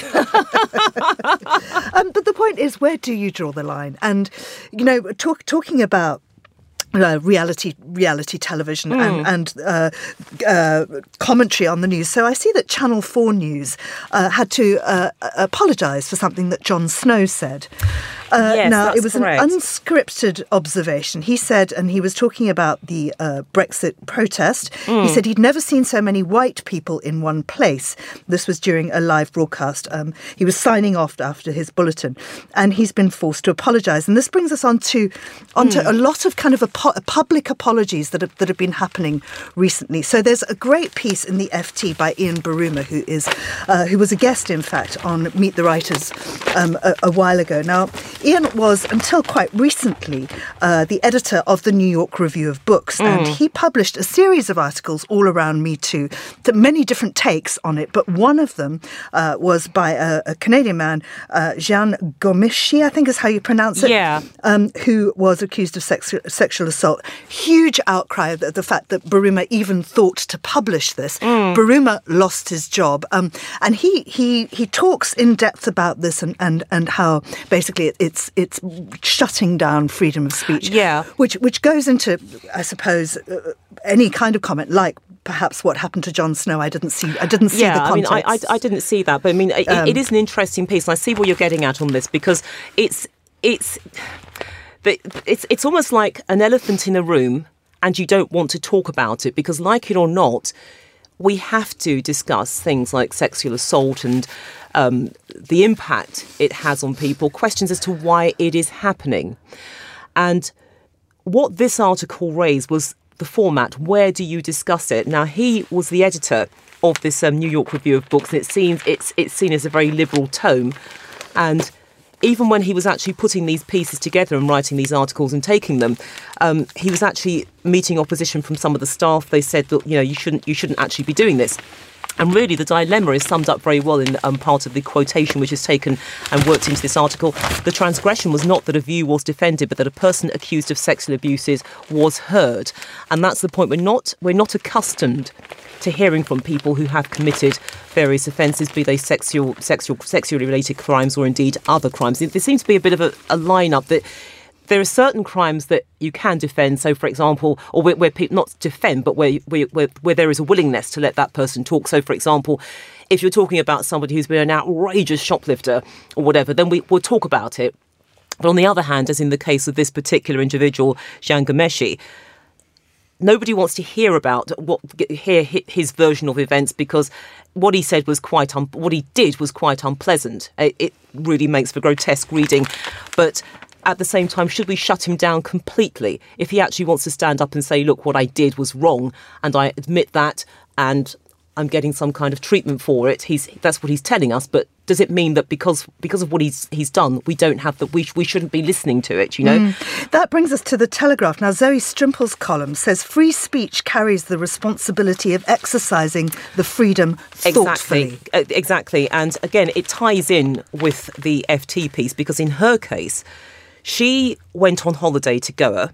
[SPEAKER 1] Um, but the point is, where do you draw the line? And, you know, talk, talking about Uh, reality reality television
[SPEAKER 11] Mm.
[SPEAKER 1] and, and uh, uh, commentary on the news. So I see that Channel four News uh, had to uh, apologise for something that Jon Snow said. Uh,
[SPEAKER 11] Yes,
[SPEAKER 1] now,
[SPEAKER 11] that's
[SPEAKER 1] it was
[SPEAKER 11] correct.
[SPEAKER 1] an unscripted observation. He said, and he was talking about the uh, Brexit protest,
[SPEAKER 11] Mm.
[SPEAKER 1] he said he'd never seen so many white people in one place. This was during a live broadcast. Um, he was signing off after his bulletin, and he's been forced to apologise. And this brings us on to, onto
[SPEAKER 11] Mm.
[SPEAKER 1] a lot of kind of apo- public apologies that have, that have been happening recently. So there's a great piece in the F T by Ian Baruma, who is uh, who was a guest, in fact, on Meet the Writers um, a, a while ago. Now, Ian was, until quite recently, uh, the editor of the New York Review of Books, and he published a series of articles all around Me Too, to many different takes on it, but one of them uh, was by a, a Canadian man, uh, Jean Gomishi, I think is how you pronounce it,
[SPEAKER 11] Yeah.
[SPEAKER 1] um, who was accused of sex- sexual assault. Huge outcry at the, the fact that Baruma even thought to publish this. Baruma lost his job, um, and he he he talks in depth about this and and, and how basically it, it's it's shutting down freedom of speech.
[SPEAKER 11] Yeah.
[SPEAKER 1] which which goes into, I suppose, uh, any kind of comment like perhaps what happened to Jon Snow. I didn't see. I didn't see
[SPEAKER 11] yeah,
[SPEAKER 1] the
[SPEAKER 11] I mean,
[SPEAKER 1] context.
[SPEAKER 11] I, I, I didn't see that, but I mean, it,
[SPEAKER 1] Um,
[SPEAKER 11] it is an interesting piece, and I see what you're getting at on this because it's it's the, it's it's almost like an elephant in a room, and you don't want to talk about it because, like it or not, we have to discuss things like sexual assault and um, the impact it has on people. Questions as to why it is happening, and what this article raised was the format. Where do you discuss it? Now, he was the editor of this um, New York Review of Books, and it seems it's it's seen as a very liberal tome. And even when he was actually putting these pieces together and writing these articles and taking them, um, he was actually meeting opposition from some of the staff. They said that, you know, you shouldn't you shouldn't actually be doing this. And really, the dilemma is summed up very well in um, part of the quotation which is taken and worked into this article. The transgression was not that a view was defended, but that a person accused of sexual abuses was heard. And that's the point. We're not we're not accustomed to hearing from people who have committed various offences, be they sexual, sexual, sexually related crimes or indeed other crimes. There seems to be a bit of a, a line-up that there are certain crimes that you can defend. So, for example, or where, where people not defend, but where, where where where there is a willingness to let that person talk. So, for example, if you're talking about somebody who's been an outrageous shoplifter or whatever, then we, we'll talk about it. But on the other hand, as in the case of this particular individual, Jean Gomeshi, nobody wants to hear about what hear his version of events because what he said was quite un, what he did was quite unpleasant. It, it really makes for grotesque reading, but at the same time, should we shut him down completely if he actually wants to stand up and say, look, what I did was wrong and I admit that and I'm getting some kind of treatment for it. He's that's what he's telling us. But does it mean that because because of what he's he's done, we don't have that? We we shouldn't be listening to it. You know.
[SPEAKER 1] Mm. That brings us to the Telegraph. Now, Zoe Strimple's column says free speech carries the responsibility of exercising the freedom thoughtfully.
[SPEAKER 11] Exactly, uh, exactly. And again, it ties in with the F T piece because in her case, she went on holiday to Goa,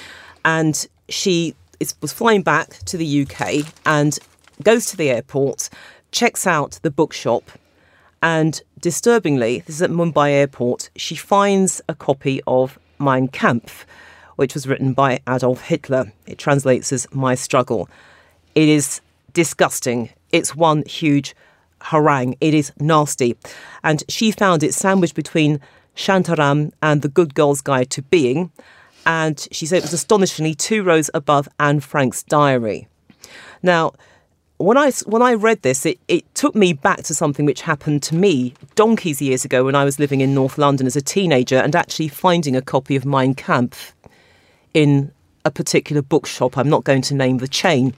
[SPEAKER 11] and she is, was flying back to the U K and goes to the airport, checks out the bookshop, and disturbingly, this is at Mumbai airport, she finds a copy of Mein Kampf, which was written by Adolf Hitler. It translates as My Struggle. It is disgusting. It's one huge harangue. It is nasty. And she found it sandwiched between Shantaram and The Good Girl's Guide to Being. And she said it was astonishingly two rows above Anne Frank's diary. Now, When I, when I read this, it, it took me back to something which happened to me donkeys years ago when I was living in North London as a teenager and actually finding a copy of Mein Kampf in a particular bookshop. I'm not going to name the chain.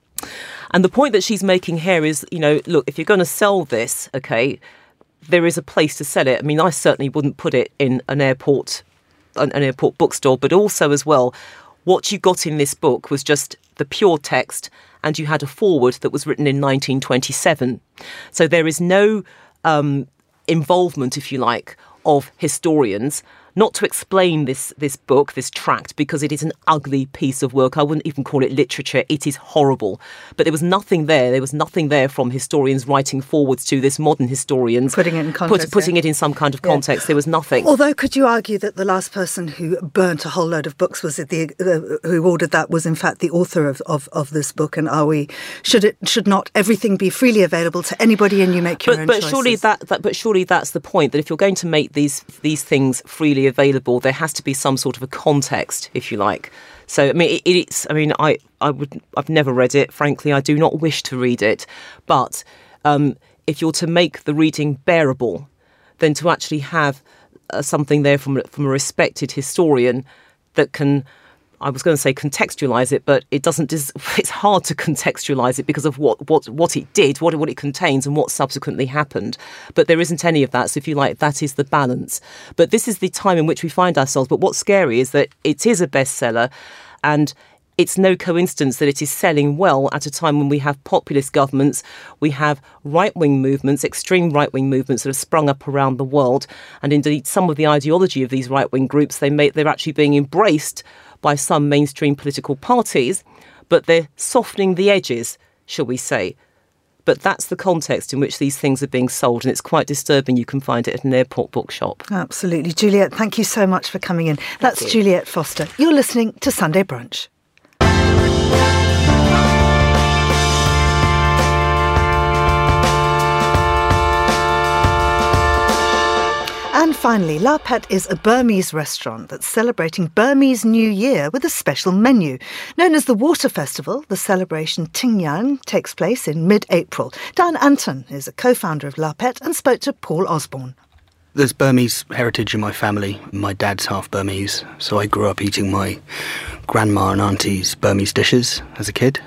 [SPEAKER 11] And the point that she's making here is, you know, look, if you're going to sell this, OK, there is a place to sell it. I mean, I certainly wouldn't put it in an airport, an, an airport bookstore, but also as well, what you got in this book was just the pure text, and you had a foreword that was written in nineteen twenty-seven. So there is no um, involvement, if you like, of historians, not to explain this this book, this tract, because it is an ugly piece of work. I wouldn't even call it literature. It is horrible. But there was nothing there. There was nothing there from historians writing forwards to this, modern historians.
[SPEAKER 1] Putting it in context.
[SPEAKER 11] Put, putting
[SPEAKER 1] yeah.
[SPEAKER 11] it in some kind of
[SPEAKER 1] Yeah.
[SPEAKER 11] context. There was nothing.
[SPEAKER 1] Although, could you argue that the last person who burnt a whole load of books was it the uh, who ordered that was in fact the author of, of, of this book? And are we should it should not everything be freely available to anybody and you make your
[SPEAKER 11] but,
[SPEAKER 1] own
[SPEAKER 11] but
[SPEAKER 1] choices?
[SPEAKER 11] surely that, that but surely that's the point, that if you're going to make these these things freely available, there has to be some sort of a context, if you like. So I mean, it, it's I mean, I I would I've never read it. Frankly, I do not wish to read it. But um, if you're to make the reading bearable, then to actually have uh, something there from from a respected historian that can, I was going to say contextualise it, but it doesn't. Dis- it's hard to contextualise it because of what, what, what it did, what, what it contains, and what subsequently happened. But there isn't any of that. So if you like, that is the balance. But this is the time in which we find ourselves. But what's scary is that it is a bestseller, and it's no coincidence that it is selling well at a time when we have populist governments, we have right-wing movements, extreme right-wing movements that have sprung up around the world, and indeed some of the ideology of these right-wing groups, they may, they're actually being embraced by some mainstream political parties, but they're softening the edges, shall we say. But that's the context in which these things are being sold, and it's quite disturbing. You can find it at an airport bookshop.
[SPEAKER 1] Absolutely. Juliet, thank you so much for coming in. That's Juliet Foster. You're listening to Sunday Brunch. And finally, La Pet is a Burmese restaurant that's celebrating Burmese New Year with a special menu. Known as the Water Festival, the celebration Tingyan takes place in mid-April. Dan Anton is a co-founder of La Pet and spoke to Paul Osborne.
[SPEAKER 12] There's Burmese heritage in my family. My dad's half Burmese, so I grew up eating my grandma and auntie's Burmese dishes as a kid.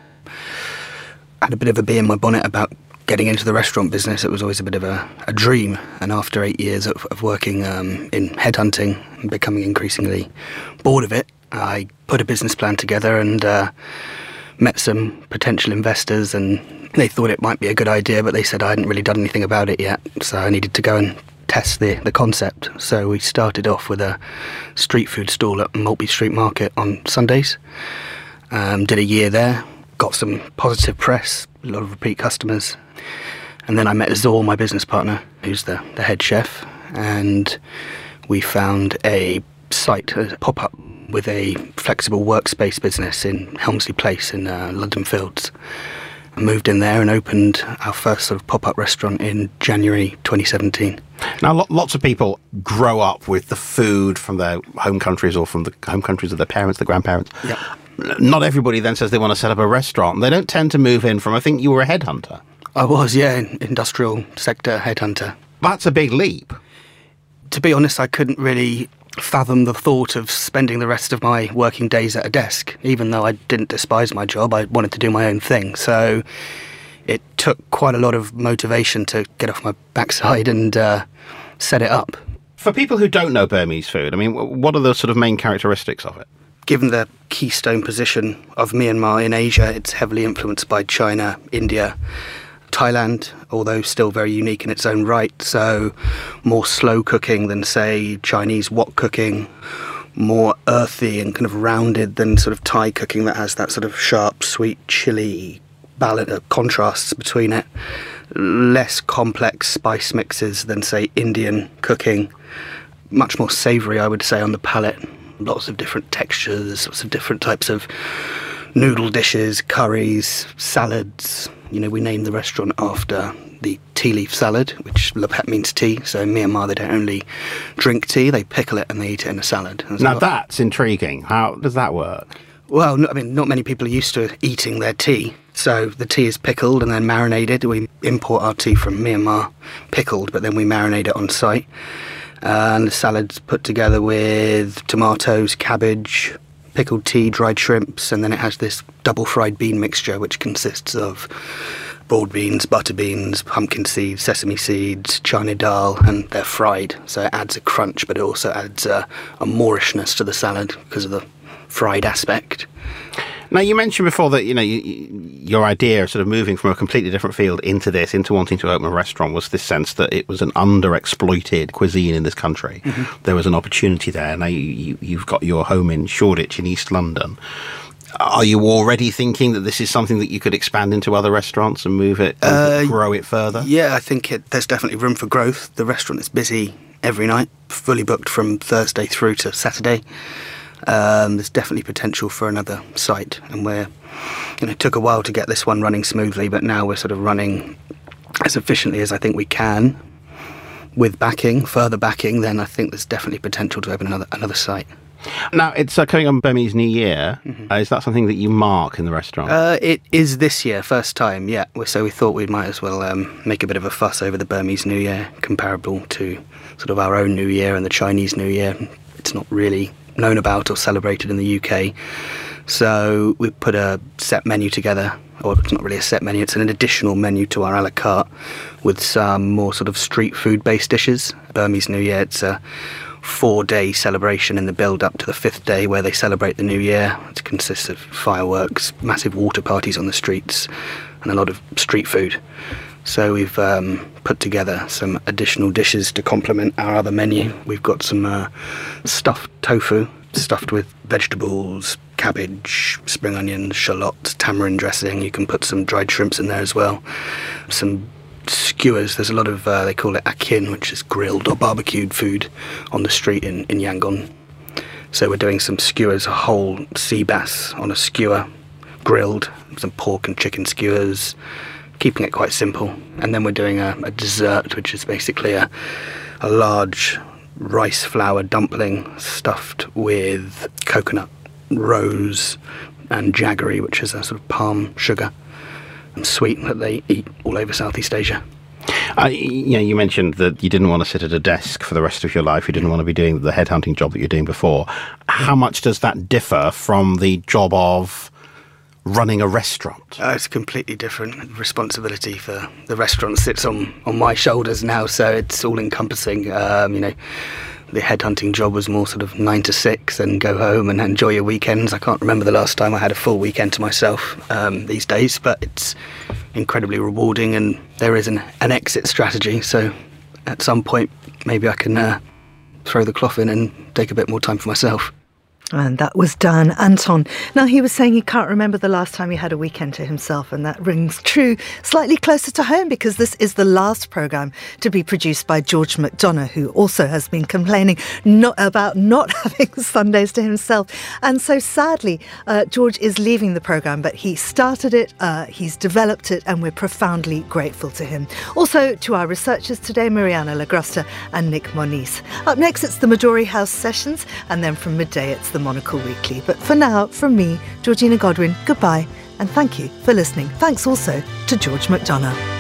[SPEAKER 12] I had a bit of a bee in my bonnet about getting into the restaurant business. It was always a bit of a, a dream, and after eight years of, of working um, in headhunting and becoming increasingly bored of it, I put a business plan together and uh, met some potential investors, and they thought it might be a good idea, but they said I hadn't really done anything about it yet, so I needed to go and test the, the concept. So we started off with a street food stall at Maltby Street Market on Sundays. Um, did a year there, got some positive press, a lot of repeat customers. And then I met Zor, my business partner, who's the, the head chef, and we found a site, a pop-up with a flexible workspace business in Helmsley Place in uh, London Fields. I moved in there and opened our first sort of pop-up restaurant in January twenty seventeen.
[SPEAKER 13] Now, lo- lots of people grow up with the food from their home countries or from the home countries of their parents, their grandparents.
[SPEAKER 12] Yeah.
[SPEAKER 13] Not everybody then says they want to set up a restaurant. They don't tend to move in from, I think you were a headhunter.
[SPEAKER 12] I was, yeah, in industrial sector headhunter.
[SPEAKER 13] That's a big leap.
[SPEAKER 12] To be honest, I couldn't really fathom the thought of spending the rest of my working days at a desk. Even though I didn't despise my job, I wanted to do my own thing. So it took quite a lot of motivation to get off my backside and uh, set it up.
[SPEAKER 13] For people who don't know Burmese food, I mean, what are the sort of main characteristics of it?
[SPEAKER 12] Given the keystone position of Myanmar in Asia, it's heavily influenced by China, India, Thailand, although still very unique in its own right. So more slow cooking than, say, Chinese wok cooking, more earthy and kind of rounded than sort of Thai cooking that has that sort of sharp, sweet, chili balance, uh, contrasts between it. Less complex spice mixes than, say, Indian cooking. Much more savoury, I would say, on the palate. Lots of different textures, lots of different types of noodle dishes, curries, salads. You know, we named the restaurant after the tea leaf salad, which La Pet means tea. So in Myanmar, they don't only drink tea, they pickle it and they eat it in a salad.
[SPEAKER 13] Now that's intriguing. How does that work?
[SPEAKER 12] Well, no, I mean, not many people are used to eating their tea. So the tea is pickled and then marinated. We import our tea from Myanmar, pickled, but then we marinate it on site. Uh, and the salad's put together with tomatoes, cabbage, pickled tea, dried shrimps, and then it has this double fried bean mixture which consists of broad beans, butter beans, pumpkin seeds, sesame seeds, chana dal, and they're fried. So it adds a crunch, but it also adds a, a Moorishness to the salad because of the fried aspect.
[SPEAKER 13] Now, you mentioned before that, you know, you, your idea of sort of moving from a completely different field into this, into wanting to open a restaurant, was this sense that it was an underexploited cuisine in this country. Mm-hmm. There was an opportunity there. Now, you, you, you've got your home in Shoreditch in East London. Are you already thinking that this is something that you could expand into other restaurants and move it, uh, grow it further?
[SPEAKER 12] Yeah, I think it, there's definitely room for growth. The restaurant is busy every night, fully booked from Thursday through to Saturday. Um, there's definitely potential for another site, and we're, you know, it took a while to get this one running smoothly, but now we're sort of running as efficiently as I think we can. With backing, further backing, then I think there's definitely potential to open another another site.
[SPEAKER 13] Now, it's uh, coming on Burmese New Year. Mm-hmm. Uh, is that something that you mark in the restaurant?
[SPEAKER 12] Uh, it is this year, first time, yeah. So we thought we might as well um, make a bit of a fuss over the Burmese New Year, comparable to sort of our own New Year and the Chinese New Year. It's not really known about or celebrated in the U K. So we put a set menu together, or it's not really a set menu, it's an additional menu to our a la carte with some more sort of street food-based dishes. Burmese New Year, it's a four-day celebration in the build-up to the fifth day where they celebrate the new year. It consists of fireworks, massive water parties on the streets, and a lot of street food. So we've um, put together some additional dishes to complement our other menu. We've got some uh, stuffed tofu, stuffed with vegetables, cabbage, spring onions, shallots, tamarind dressing. You can put some dried shrimps in there as well. Some skewers. There's a lot of, uh, they call it akin, which is grilled or barbecued food on the street in, in Yangon. So we're doing some skewers, a whole sea bass on a skewer, grilled, some pork and chicken skewers, keeping it quite simple. And then we're doing a, a dessert, which is basically a, a large rice flour dumpling stuffed with coconut, rose and jaggery, which is a sort of palm sugar and sweet that they eat all over Southeast Asia.
[SPEAKER 13] Uh, you know, you mentioned that you didn't want to sit at a desk for the rest of your life. You didn't want to be doing the headhunting job that you're doing before. How much does that differ from the job of running a restaurant?
[SPEAKER 12] Uh, it's a completely different responsibility. For the restaurant sits on, on my shoulders now, so it's all encompassing. Um, you know, the headhunting job was more sort of nine to six and go home and enjoy your weekends. I can't remember the last time I had a full weekend to myself um, these days, but it's incredibly rewarding, and there is an, an exit strategy. So at some point, maybe I can uh, throw the cloth in and take a bit more time for myself.
[SPEAKER 1] And that was Dan Anton. Now, he was saying he can't remember the last time he had a weekend to himself, and that rings true slightly closer to home because this is the last programme to be produced by George McDonough, who also has been complaining not about not having Sundays to himself. And so sadly, uh, George is leaving the programme, but he started it, uh, he's developed it, and we're profoundly grateful to him. Also to our researchers today, Mariana Lagrosta and Nick Moniz. Up next, it's the Midori House Sessions, and then from midday, it's the Monocle Weekly. But for now, from me, Georgina Godwin, goodbye and thank you for listening. Thanks also to George McDonough.